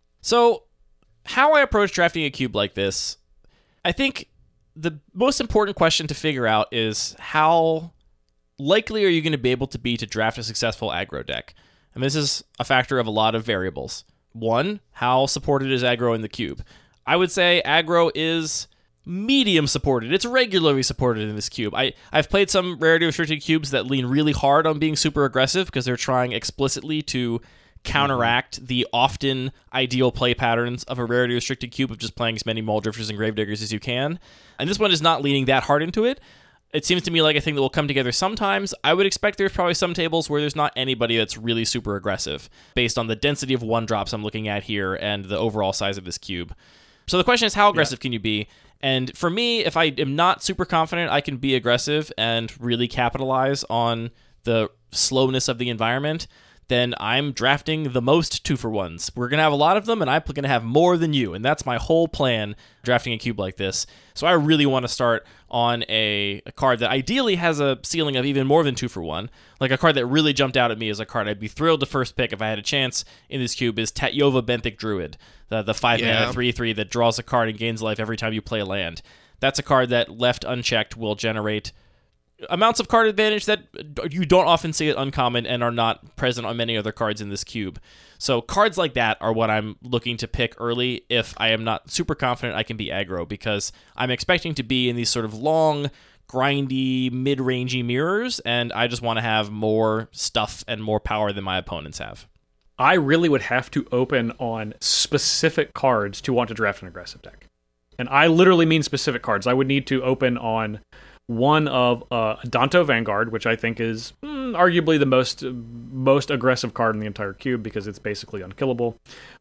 So, how I approach drafting a cube like this, I think the most important question to figure out is how likely are you going to be able to be to draft a successful aggro deck? And this is a factor of a lot of variables. 1, how supported is aggro in the cube? I would say aggro is medium supported. It's regularly supported in this cube. I've played some rarity restricted cubes that lean really hard on being super aggressive because they're trying explicitly to counteract the often ideal play patterns of a rarity restricted cube of just playing as many Mulldrifters and Gravediggers as you can. And this one is not leaning that hard into it. It seems to me like a thing that will come together sometimes. I would expect there's probably some tables where there's not anybody that's really super aggressive based on the density of 1-drops I'm looking at here and the overall size of this cube. So the question is, how aggressive can you be? And for me, if I am not super confident I can be aggressive and really capitalize on the slowness of the environment, then I'm drafting the most 2-for-1s. We're going to have a lot of them, and I'm going to have more than you, and that's my whole plan drafting a cube like this. So I really want to start on a card that ideally has a ceiling of even more than 2-for-1. Like, a card that really jumped out at me as a card I'd be thrilled to first pick if I had a chance in this cube is Tatyova Benthic Druid, the 5-mana 3/3 that draws a card and gains life every time you play a land. That's a card that, left unchecked, will generate amounts of card advantage that you don't often see at uncommon and are not present on many other cards in this cube. So cards like that are what I'm looking to pick early if I am not super confident I can be aggro, because I'm expecting to be in these sort of long, grindy, mid-rangey mirrors, and I just want to have more stuff and more power than my opponents have. I really would have to open on specific cards to want to draft an aggressive deck. And I literally mean specific cards. I would need to open on one of Danto Vanguard, which I think is arguably the most aggressive card in the entire cube because it's basically unkillable,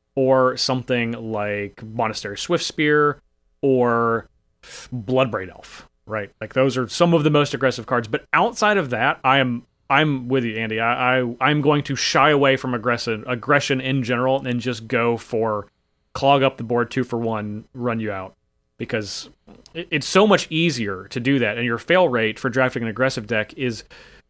or something like Monastery Swiftspear or Bloodbraid Elf, right? Like, those are some of the most aggressive cards. But outside of that, I'm with you, Andy. I'm going to shy away from aggression in general and just go for clog up the board 2-for-1, run you out. Because it's so much easier to do that, and your fail rate for drafting an aggressive deck is,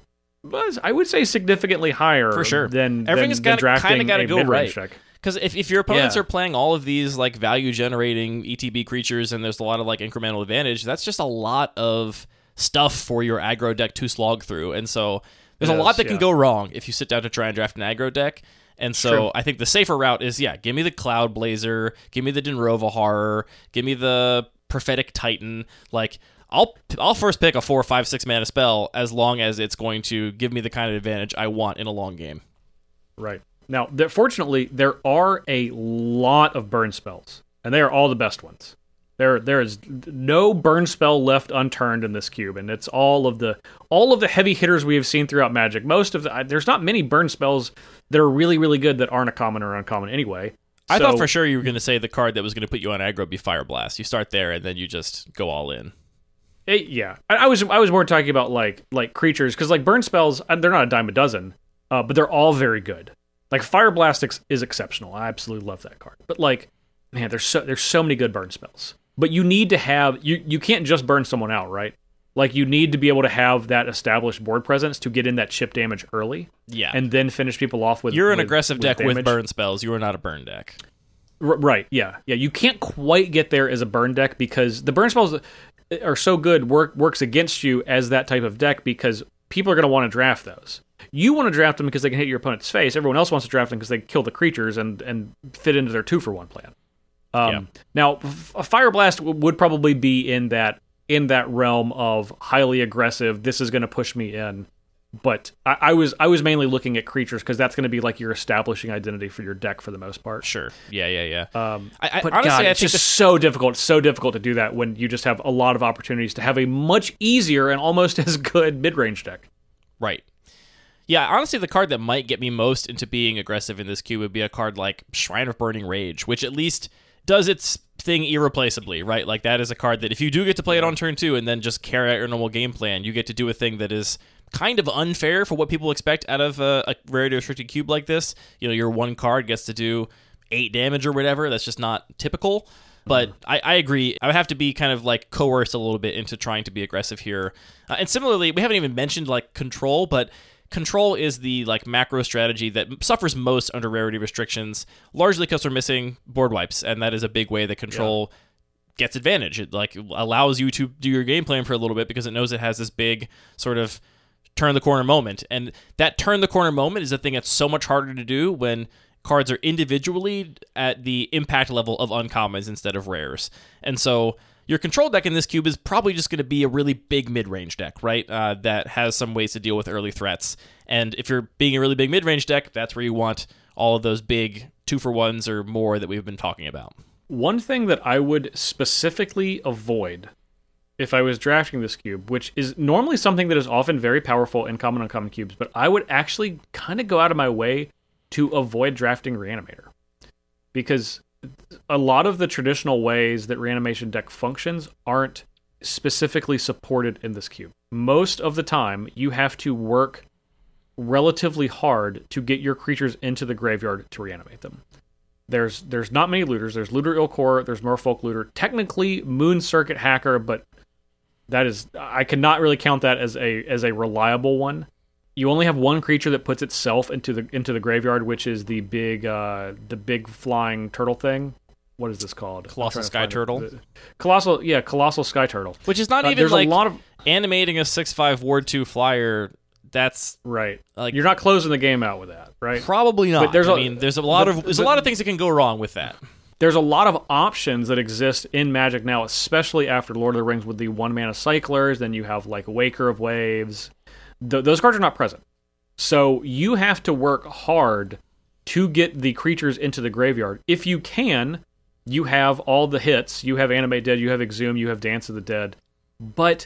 I would say, significantly higher for sure. than everything's than drafting got to a go mid-range right. deck. Because if your opponents are playing all of these like value-generating ETB creatures and there's a lot of like incremental advantage, that's just a lot of stuff for your aggro deck to slog through. And so there's a lot that can go wrong if you sit down to try and draft an aggro deck. And so I think the safer route is, give me the Cloud Blazer, give me the Dinrova Horror, give me the Prophetic Titan. Like, I'll first pick a 4, 5, 6 mana spell as long as it's going to give me the kind of advantage I want in a long game. Right. Now, fortunately, there are a lot of burn spells, and they are all the best ones. There is no burn spell left unturned in this cube, and it's all of the heavy hitters we have seen throughout Magic. There's not many burn spells that are really, really good that aren't a common or uncommon anyway. I thought for sure you were going to say the card that was going to put you on aggro would be Fire Blast. You start there, and then you just go all in. Yeah, I was more talking about like creatures, because like burn spells, they're not a dime a dozen, but they're all very good. Like Fire Blast is exceptional. I absolutely love that card. But like, man, there's so many good burn spells. But you need to have you can't just burn someone out, right? Like you need to be able to have that established board presence to get in that chip damage early. Yeah, and then finish people off with. You're an aggressive deck damage. with burn spells. You are not a burn deck. Right? Yeah. You can't quite get there as a burn deck because the burn spells are so good. Works against you as that type of deck because people are going to want to draft those. You want to draft them because they can hit your opponent's face. Everyone else wants to draft them because they kill the creatures and fit into their 2-for-1 plan. Now, a Fire Blast would probably be in that realm of highly aggressive. This is going to push me in, but I was mainly looking at creatures because that's going to be like your establishing identity for your deck for the most part. Sure. Yeah. But honestly, God, I it's think just so difficult to do that when you just have a lot of opportunities to have a much easier and almost as good mid-range deck. Right. Yeah, honestly, the card that might get me most into being aggressive in this queue would be a card like Shrine of Burning Rage, which at least does its thing irreplaceably, right? Like, that is a card that if you do get to play it on turn 2 and then just carry out your normal game plan, you get to do a thing that is kind of unfair for what people expect out of a rarity-restricted cube like this. You know, your one card gets to do 8 damage or whatever. That's just not typical. But I agree. I would have to be kind of like coerced a little bit into trying to be aggressive here. And similarly, we haven't even mentioned like control, but control is the like macro strategy that suffers most under rarity restrictions, largely because we're missing board wipes, and that is a big way that control gets advantage. It like allows you to do your game plan for a little bit because it knows it has this big sort of turn the corner moment, and that turn the corner moment is a thing that's so much harder to do when cards are individually at the impact level of uncommons instead of rares. And so your control deck in this cube is probably just going to be a really big mid-range deck, right? That has some ways to deal with early threats. And if you're being a really big mid-range deck, that's where you want all of those big 2-for-1s or more that we've been talking about. One thing that I would specifically avoid if I was drafting this cube, which is normally something that is often very powerful in common uncommon cubes, but I would actually kind of go out of my way to avoid drafting Reanimator. Because a lot of the traditional ways that Reanimation deck functions aren't specifically supported in this cube. Most of the time, you have to work relatively hard to get your creatures into the graveyard to reanimate them. There's not many looters. There's Looter Ilkor, there's Merfolk Looter, technically Moon Circuit Hacker, but that is, I cannot really count that as a reliable one. You only have one creature that puts itself into the graveyard, which is the big flying turtle thing. What is this called? Colossal Sky Turtle. Colossal Sky Turtle. Which is not even like a lot of animating a 6/5 Ward 2 flyer. That's right. Like, you're not closing the game out with that, right? Probably not. But there's a lot of things that can go wrong with that. There's a lot of options that exist in Magic now, especially after Lord of the Rings with the 1-mana cyclers. Then you have like Waker of Waves. Those cards are not present. So you have to work hard to get the creatures into the graveyard. If you can, you have all the hits. You have Animate Dead, you have Exhume, you have Dance of the Dead. But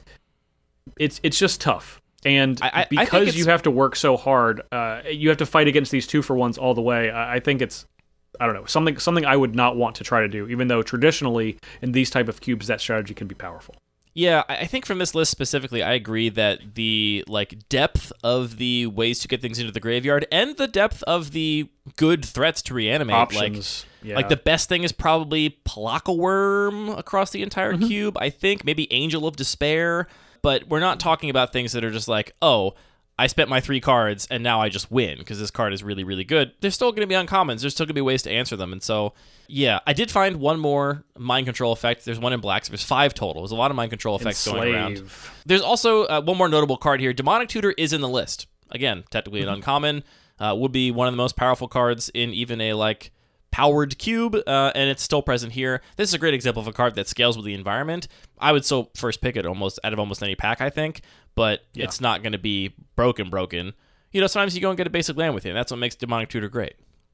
it's just tough. And because you have to work so hard, you have to fight against these 2-for-1s all the way. I think it's, I don't know, something I would not want to try to do, even though traditionally in these type of cubes that strategy can be powerful. Yeah, I think from this list specifically, I agree that the like depth of the ways to get things into the graveyard and the depth of the good threats to reanimate, options, like the best thing is probably Palaka Worm across the entire cube. I think maybe Angel of Despair, but we're not talking about things that are just like, oh, I spent my 3 cards and now I just win because this card is really, really good. There's still going to be uncommons. There's still going to be ways to answer them. And so, yeah, I did find one more mind control effect. There's one in black, so there's 5 total. There's a lot of mind control effects going around. There's also one more notable card here. Demonic Tutor is in the list. Again, technically an uncommon. Would be one of the most powerful cards in even a like powered cube, and it's still present here. This is a great example of a card that scales with the environment. I would still first pick it out of almost any pack, I think, but it's not going to be broken. You know, sometimes you go and get a basic land with it, and that's what makes Demonic Tutor great.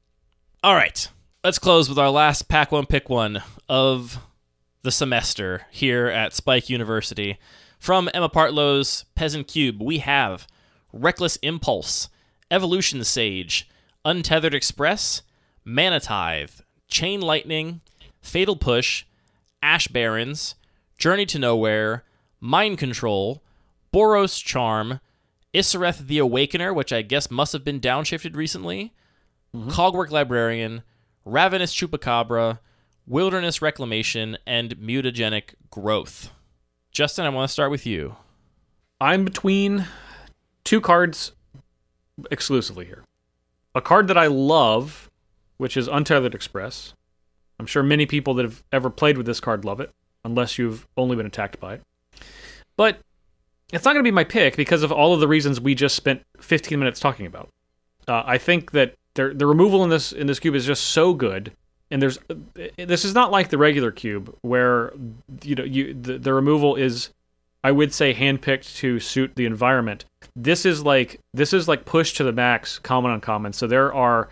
All right, let's close with our last pack one, pick one of the semester here at Spike University. From Emma Partlow's Peasant Cube, we have Reckless Impulse, Evolution Sage, Untethered Express, Mana Tithe, Chain Lightning, Fatal Push, Ash Barrens, Journey to Nowhere, Mind Control, Boros Charm, Isareth the Awakener, which I guess must have been downshifted recently, Cogwork Librarian, Ravenous Chupacabra, Wilderness Reclamation, and Mutagenic Growth. Justin, I want to start with you. I'm between two cards exclusively here. A card that I love, which is Untethered Express. I'm sure many people that have ever played with this card love it, unless you've only been attacked by it. But it's not going to be my pick because of all of the reasons we just spent 15 minutes talking about. I think that the removal in this cube is just so good, and this is not like the regular cube where the removal is, I would say, handpicked to suit the environment. This is like push to the max, common uncommon. So there are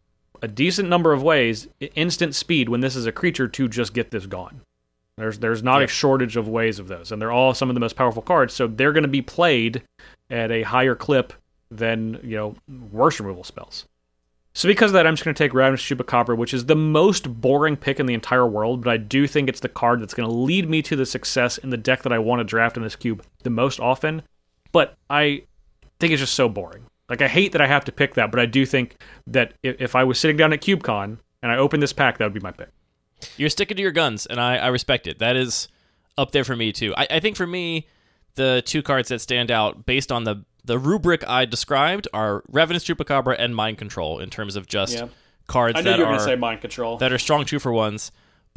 a decent number of ways, instant speed when this is a creature, to just get this gone. There's not a shortage of ways of those, and they're all some of the most powerful cards. So they're going to be played at a higher clip than worse removal spells. So because of that, I'm just going to take Ravenous Chupacabra, which is the most boring pick in the entire world, but I do think it's the card that's going to lead me to the success in the deck that I want to draft in this cube the most often. But I think it's just so boring. Like, I hate that I have to pick that, but I do think that if I was sitting down at CubeCon and I opened this pack, that would be my pick. You're sticking to your guns, and I respect it. That is up there for me, too. I think for me, the two cards that stand out based on the rubric I described are Ravenous Chupacabra and Mind Control in terms of just cards I knew you were going to say Mind Control. That are strong 2-for-1s.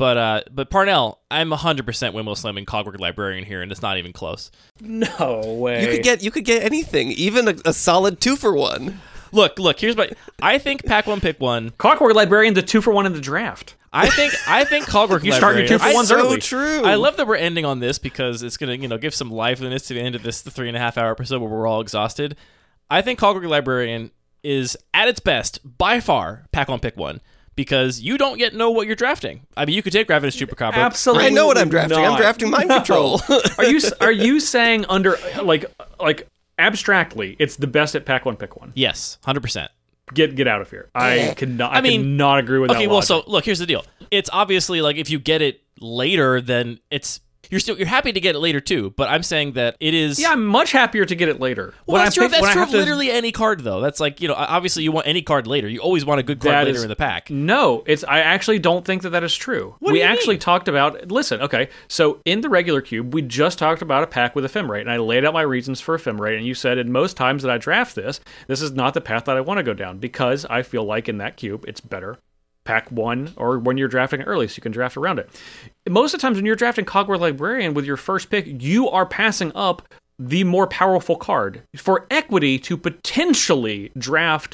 But Parnell, I'm 100% Windmill Slamming Cogwork Librarian here, and it's not even close. No way. You could get anything, even a solid 2-for-1. Look. Here's my. I think pack one, pick one. Cogwork Librarian, the 2-for-1 in the draft. I think Cogwork You Librarian. started 2-for-1s early. So true. I love that we're ending on this because it's gonna give some liveliness to the end of this 3.5-hour episode where we're all exhausted. I think Cogwork Librarian is at its best by far pack one, pick one. Because you don't yet know what you're drafting. I mean, you could take Ravenous Chupacabra. Absolutely, I know what I'm drafting. not. I'm drafting Mind Control. Are you saying under like abstractly, it's the best at pack one, pick one? Yes, 100%. Get out of here. I cannot agree with that. Okay, well, logic. so look, here's the deal. It's obviously like if you get it later, then you're happy to get it later too. But I'm saying that it is. Yeah, I'm much happier to get it later. Well, that's true. That's true of literally any card, though. That's like, obviously you want any card later. You always want a good card later in the pack. No, I actually don't think that is true. What do you actually mean? talked about. Listen, okay, so in the regular cube, we just talked about a pack with Ephemerate, and I laid out my reasons for Ephemerate, and you said, in most times that I draft this is not the path that I want to go down because I feel like in that cube it's better. Pack one, or when you're drafting early, so you can draft around it. Most of the times when you're drafting Cogwork Librarian with your first pick, you are passing up the more powerful card for equity to potentially draft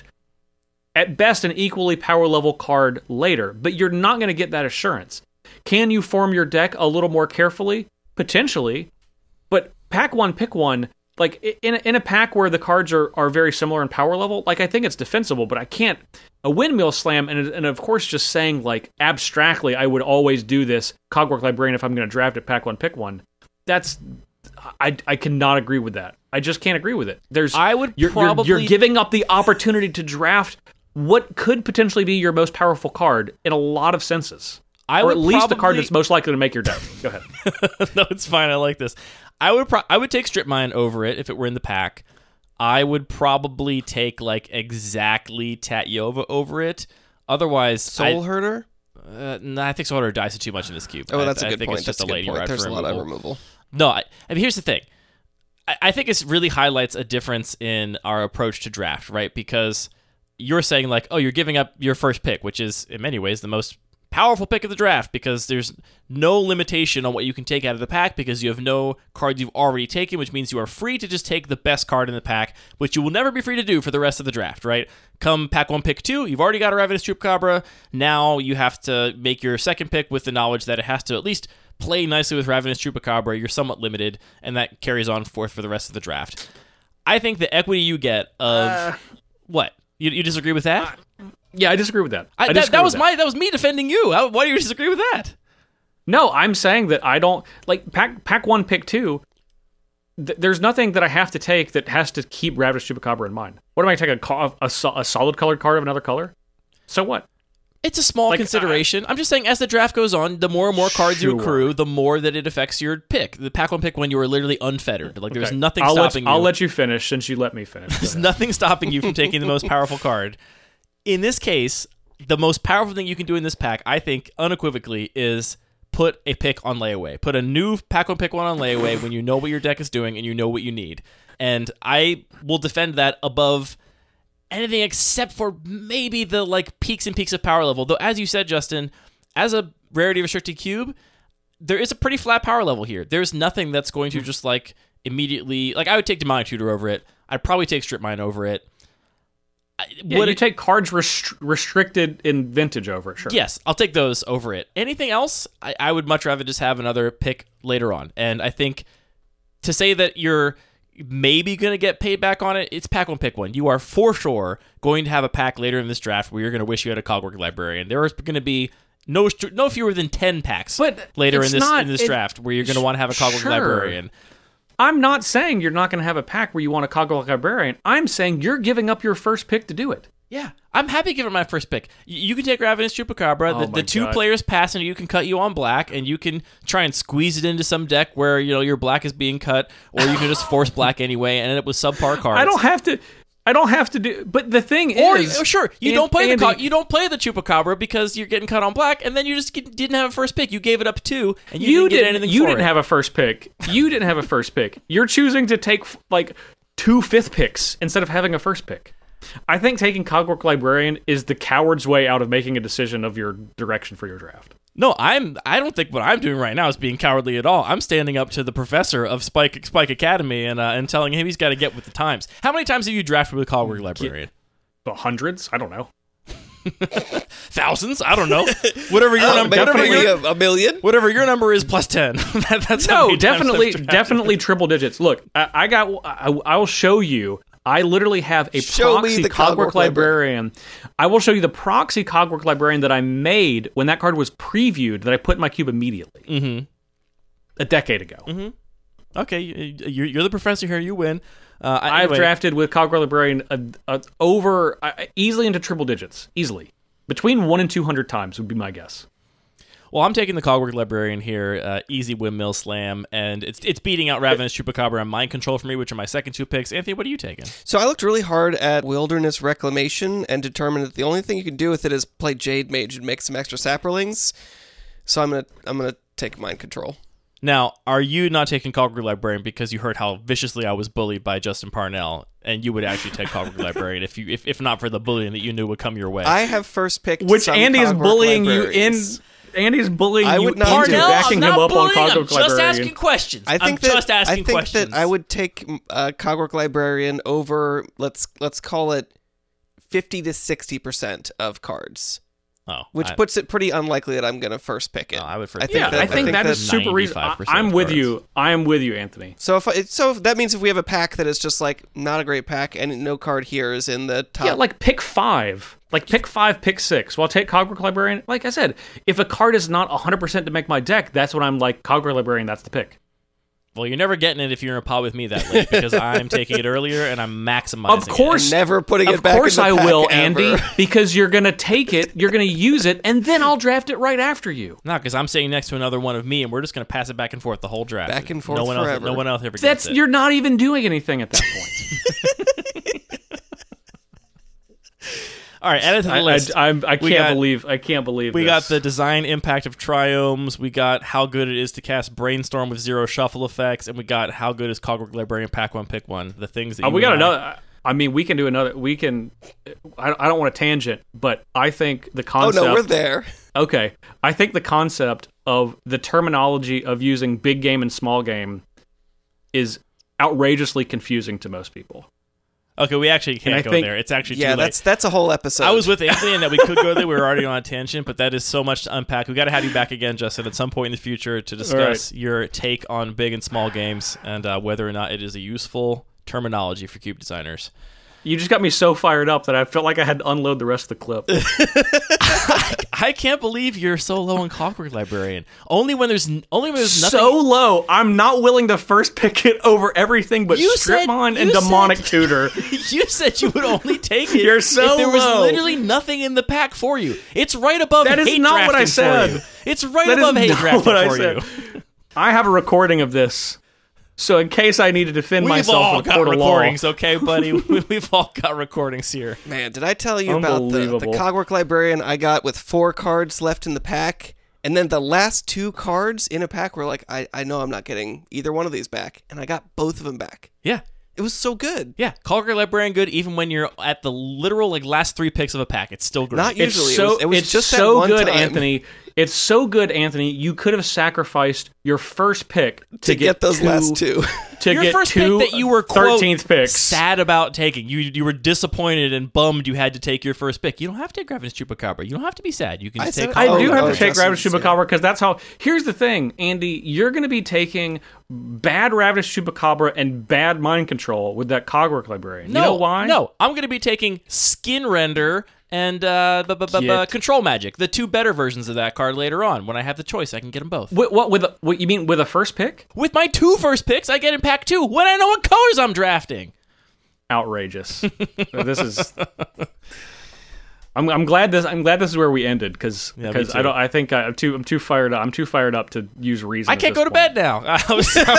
at best an equally power level card later, but you're not going to get that assurance. Can you form your deck a little more carefully? Potentially, but pack one, pick one. Like, in a pack where the cards are very similar in power level, like, I think it's defensible, but I can't. A Windmill Slam, and of course just saying, like, abstractly, I would always do this, Cogwork Librarian, if I'm going to draft it, pack one, pick one. That's... I cannot agree with that. I just can't agree with it. You're giving up the opportunity to draft what could potentially be your most powerful card in a lot of senses. Or at least the card that's most likely to make your deck. Go ahead. No, it's fine. I like this. I would take Strip Mine over it if it were in the pack. I would probably take like exactly Tatyova over it. Otherwise, Soul Herder? No, I think Soul Herder dies too much in this cube. Oh, that's a I good think point. It's just That's a a good lady point. ride There's for a lot of removal. No, I mean, here's the thing. I think it really highlights a difference in our approach to draft, right? Because you're saying like, oh, you're giving up your first pick, which is in many ways the most powerful pick of the draft because there's no limitation on what you can take out of the pack because you have no cards you've already taken, which means you are free to just take the best card in the pack, which you will never be free to do for the rest of the draft, right? Come pack one, pick two, you've already got a Ravenous Chupacabra. Now you have to make your second pick with the knowledge that it has to at least play nicely with Ravenous Chupacabra. You're somewhat limited, and that carries on forth for the rest of the draft. I think the equity you get of... What? You disagree with that? Yeah, I disagree with that. That was me defending you. Why do you disagree with that? No, I'm saying that I don't like pack one, pick two. There's nothing that I have to take that has to keep Ravenous Chupacabra in mind. What am I taking a solid colored card of another color? So what? It's a small consideration. I'm just saying, as the draft goes on, the more and more cards you accrue, the more that it affects your pick. The pack one pick when you are literally unfettered. Like there's nothing stopping you. I'll let you finish since you let me finish. There's nothing stopping you from taking the most powerful card. In this case, the most powerful thing you can do in this pack, I think, unequivocally, is put a pick on layaway. Put a new pack one pick one on layaway when you know what your deck is doing and you know what you need. And I will defend that above anything except for maybe the like peaks and peaks of power level. Though, as you said, Justin, as a rarity restricted cube, there is a pretty flat power level here. There's nothing that's going to just like immediately, like I would take Demonic Tutor over it. I'd probably take Strip Mine over it. Would you take cards restricted in Vintage over it? Sure. Yes, I'll take those over it. Anything else, I would much rather just have another pick later on. And I think to say that you're maybe going to get paid back on it, it's pack one, pick one. You are for sure going to have a pack later in this draft where you're going to wish you had a Cogwork Librarian. There is going to be no fewer than 10 packs later in this draft where you're going to want to have a Cogwork Librarian. I'm not saying you're not going to have a pack where you want a Cogwork Librarian. I'm saying you're giving up your first pick to do it. Yeah, I'm happy giving my first pick. You can take Ravenous Chupacabra. The two players pass and you can cut you on black, and you can try and squeeze it into some deck where your black is being cut, or you can just force black anyway and end up with subpar cards. I don't have to do. But the thing is, sure, you don't play the Chupacabra because you're getting cut on black, and then you just didn't have a first pick. You gave it up 2, and you didn't get anything. You didn't have a first pick. You didn't have a first pick. You're choosing to take like 2 fifth picks instead of having a first pick. I think taking Cogwork Librarian is the coward's way out of making a decision of your direction for your draft. No, I don't think what I'm doing right now is being cowardly at all. I'm standing up to the professor of Spike Academy and telling him he's got to get with the times. How many times have you drafted with Cogwork Librarian? Hundreds? I don't know. Thousands? I don't know. Whatever your number, a million. Whatever your number is, plus 10. That's no, definitely triple digits. Look, I will show you. I literally have a proxy Cogwork Librarian. I will show you the proxy Cogwork Librarian that I made when that card was previewed that I put in my cube immediately. Mm-hmm. A decade ago. Mm-hmm. Okay, you're the professor here. You win. I've drafted with Cogwork Librarian over easily into triple digits. Easily. Between 1 and 200 times would be my guess. Well, I'm taking the Cogwork Librarian here, easy windmill slam, and it's beating out Ravenous Chupacabra and Mind Control for me, which are my second 2 picks. Anthony, what are you taking? So I looked really hard at Wilderness Reclamation and determined that the only thing you can do with it is play Jade Mage and make some extra Saproings. So I'm gonna take Mind Control. Now, are you not taking Cogwork Librarian because you heard how viciously I was bullied by Justin Parnell, and you would actually take Cogwork Librarian if not for the bullying that you knew would come your way? I have first picked which Andy is bullying you in. Andy's bullying you into backing him up on Cogwork Librarian. I'm just asking questions. I think that I would take Cogwork Librarian over, let's call it 50 to 60% of cards. Which puts it pretty unlikely that I'm going to first pick it. I would first. I think that is super reasonable. I'm with you. I am with you, Anthony. So if that means if we have a pack that is just like not a great pack and no card here is in the top. Yeah, like pick 5. Like pick 5, pick 6. Well, I'll take Cogwork Librarian. Like I said, if a card is not 100% to make my deck, that's when I'm like, Cogwork Librarian, that's the pick. Well, you're never getting it if you're in a pod with me that late because I'm taking it earlier and I'm maximizing it. Of course, never putting it back in the pack. Of course I will, Andy, because you're going to take it, you're going to use it, and then I'll draft it right after you. No, because I'm sitting next to another one of me, and we're just going to pass it back and forth the whole draft. Back and forth forever. No one else ever gets it. You're not even doing anything at that point. All right, add it to the list. I can't believe we got the design impact of Triomes. We got how good it is to cast Brainstorm with 0 shuffle effects, and we got how good is Cogwork Librarian pack 1 pick 1. The things that we got another. I mean, we can do another. We can. I don't want to tangent, but I think the concept. Oh no, we're there. Okay, I think the concept of the terminology of using big game and small game is outrageously confusing to most people. Okay, we actually can't go there. It's actually too late. That's a whole episode. I was with Anthony and that we could go there. We were already on a tangent, but that is so much to unpack. We got to have you back again, Justin, at some point in the future to discuss your take on big and small games and whether or not it is a useful terminology for cube designers. You just got me so fired up that I felt like I had to unload the rest of the clip. I can't believe you're so low on Clockwork Librarian. Only when there's nothing. So low. I'm not willing to first pick it over everything but Stripmon and Demonic Tutor. You said you would only take it You're so if there was low. literally nothing in the pack for you. It's right above That is hate not what I drafting for you. said. It's right That is above hate not drafting what I for said. you. I have a recording of this, so in case I need to defend We've myself all in a got court of law. recordings, okay, buddy? We've all got recordings here. Man, did I tell you about the Unbelievable. Cogwork Librarian I got with 4 cards left in the pack? And then the last 2 cards in a pack were like, I know I'm not getting either one of these back. And I got both of them back. Yeah. It was so good. Yeah, Clockwork Librarian good even when you're at the literal last 3 picks of a pack. It's still great. Not usually. It's it was it's just that so one good, time. Anthony. It's so good, Anthony. You could have sacrificed your first pick to get those last 2. To Your get first 2 pick that you were, quote, 13th picks. sad about taking. You were disappointed and bummed you had to take your first pick. You don't have to take Ravenous Chupacabra. You don't have to be sad. You can just take I do have Oh, to take Ravenous Justin's, Chupacabra because that's how. Here's the thing, Andy. You're going to be taking bad Ravenous Chupacabra and bad Mind Control with that Cogwork Librarian. No, you know why? No, I'm going to be taking Skin Render and Get. Control Magic, the 2 better versions of that card later on. When I have the choice, I can get them both. What you mean with a first pick? With my 2 first picks, I get in pack 2 when I know what colors I'm drafting. Outrageous. This is. I'm glad this is where we ended because Yeah, me too. I'm too fired up. I'm too fired up to use reason. I can't go to bed now. I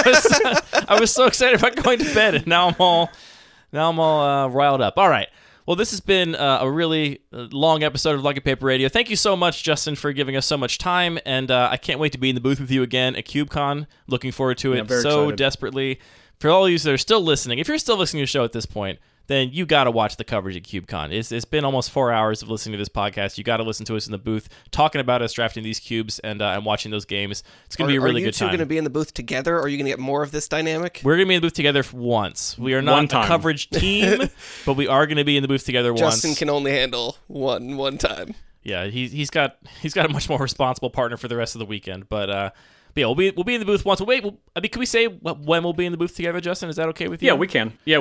was so excited about going to bed, and now I'm all riled up. All right. Well, this has been a really long episode of Lucky Paper Radio. Thank you so much, Justin, for giving us so much time, and I can't wait to be in the booth with you again at CubeCon. Looking forward to it very so excited. desperately. For all of you that are still listening, if you're still listening to the show at this point, then you got to watch the coverage at CubeCon. It's been almost 4 hours of listening to this podcast. You got to listen to us in the booth, talking about us drafting these cubes and watching those games. It's going to be a really good time. Are you 2 going to be in the booth together, or are you going to get more of this dynamic? We're going to be in the booth together once. We are not One a time. coverage team, but we are going to be in the booth together once. Justin can only handle one time. Yeah, he's got a much more responsible partner for the rest of the weekend. But yeah, we'll be in the booth once. Can we say when we'll be in the booth together, Justin? Is that okay with you? Yeah, we can. Yeah,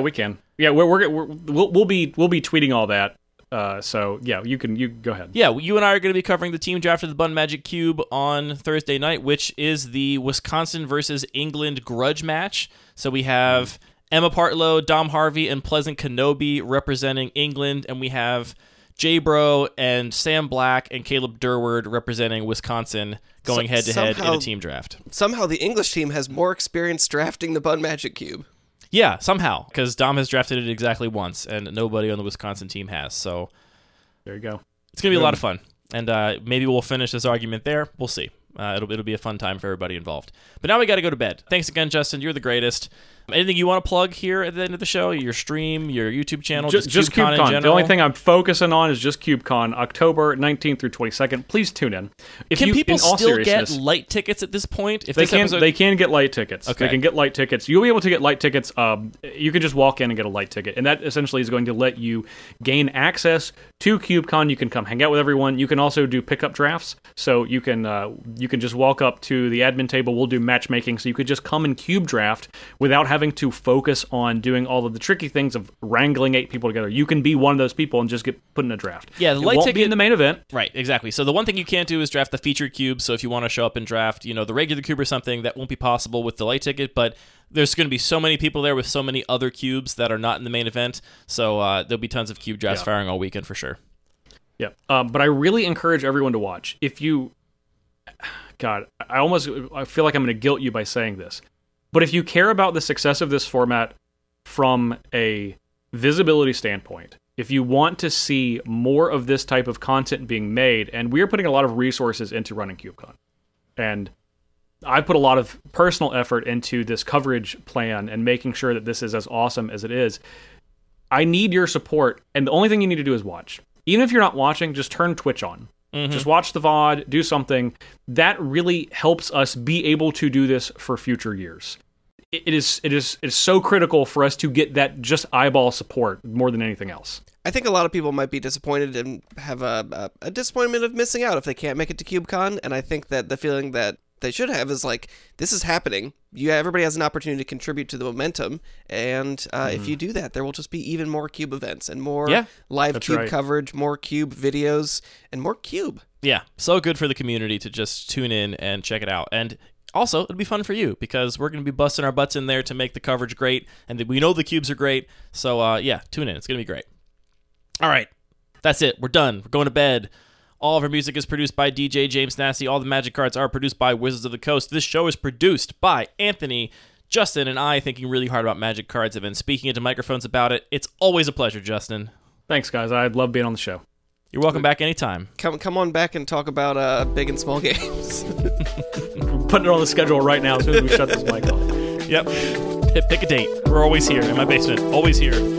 we'll be tweeting all that. So yeah, you go ahead. Yeah, you and I are going to be covering the team draft of the Bun Magic Cube on Thursday night, which is the Wisconsin versus England grudge match. So we have Emma Partlow, Dom Harvey, and Pleasant Kenobi representing England, and we have J-Bro and Sam Black and Caleb Durward representing Wisconsin going head-to-head in a team draft. Somehow the English team has more experience drafting the Bun Magic Cube. Yeah, somehow, because Dom has drafted it exactly once, and nobody on the Wisconsin team has. So There you go. it's going to be a lot of fun, and maybe we'll finish this argument there. We'll see. It'll be a fun time for everybody involved. But now we got to go to bed. Thanks again, Justin. You're the greatest. Anything you want to plug here at the end of the show? Your stream, your YouTube channel, Just CubeCon in CubeCon. general? The only thing I'm focusing on is just CubeCon, October 19th through 22nd. Please tune in. Can people in all still seriousness, get light tickets at this point? If They this can. episode- They can get light tickets. Okay. They can get light tickets. You'll be able to get light tickets. You can just walk in and get a light ticket, and that essentially is going to let you gain access to CubeCon. You can come hang out with everyone. You can also do pickup drafts, so you can just walk up to the admin table. We'll do matchmaking, so you could just come and cube draft without having to focus on doing all of the tricky things of wrangling 8 people together. You can be one of those people and just get put in a draft. Yeah, the It light won't ticket be in the main event. Right, exactly. So the one thing you can't do is draft the featured cube. So if you want to show up and draft, the regular cube or something, that won't be possible with the light ticket. But there's going to be so many people there with so many other cubes that are not in the main event. So there'll be tons of cube drafts firing all weekend for sure. Yeah, but I really encourage everyone to watch. If you, God, I feel like I'm going to guilt you by saying this, but if you care about the success of this format from a visibility standpoint, if you want to see more of this type of content being made, and we are putting a lot of resources into running CubeCon, and I put a lot of personal effort into this coverage plan and making sure that this is as awesome as it is. I need your support, and the only thing you need to do is watch. Even if you're not watching, just turn Twitch on. Mm-hmm. Just watch the VOD, do something. That really helps us be able to do this for future years. It is so critical for us to get that just eyeball support more than anything else. I think a lot of people might be disappointed and have a disappointment of missing out if they can't make it to CubeCon, and I think that the feeling that they should have is like, this is happening. Everybody has an opportunity to contribute to the momentum, and if you do that, there will just be even more Cube events and more live Cube coverage, more Cube videos, and more Cube. Yeah, so good for the community to just tune in and check it out. And also, it'll be fun for you because we're going to be busting our butts in there to make the coverage great, and we know the cubes are great. So, yeah, tune in. It's going to be great. All right, that's it. We're done. We're going to bed. All of our music is produced by DJ James Nasty. All the Magic cards are produced by Wizards of the Coast. This show is produced by Anthony, Justin, and I, thinking really hard about Magic cards and been speaking into microphones about it. It's always a pleasure, Justin. Thanks, guys. I love being on the show. You're welcome back anytime. Come on back and talk about big and small games. We're putting it on the schedule right now as soon as we shut this mic off. Yep. Pick a date. We're always here in my basement. Always here.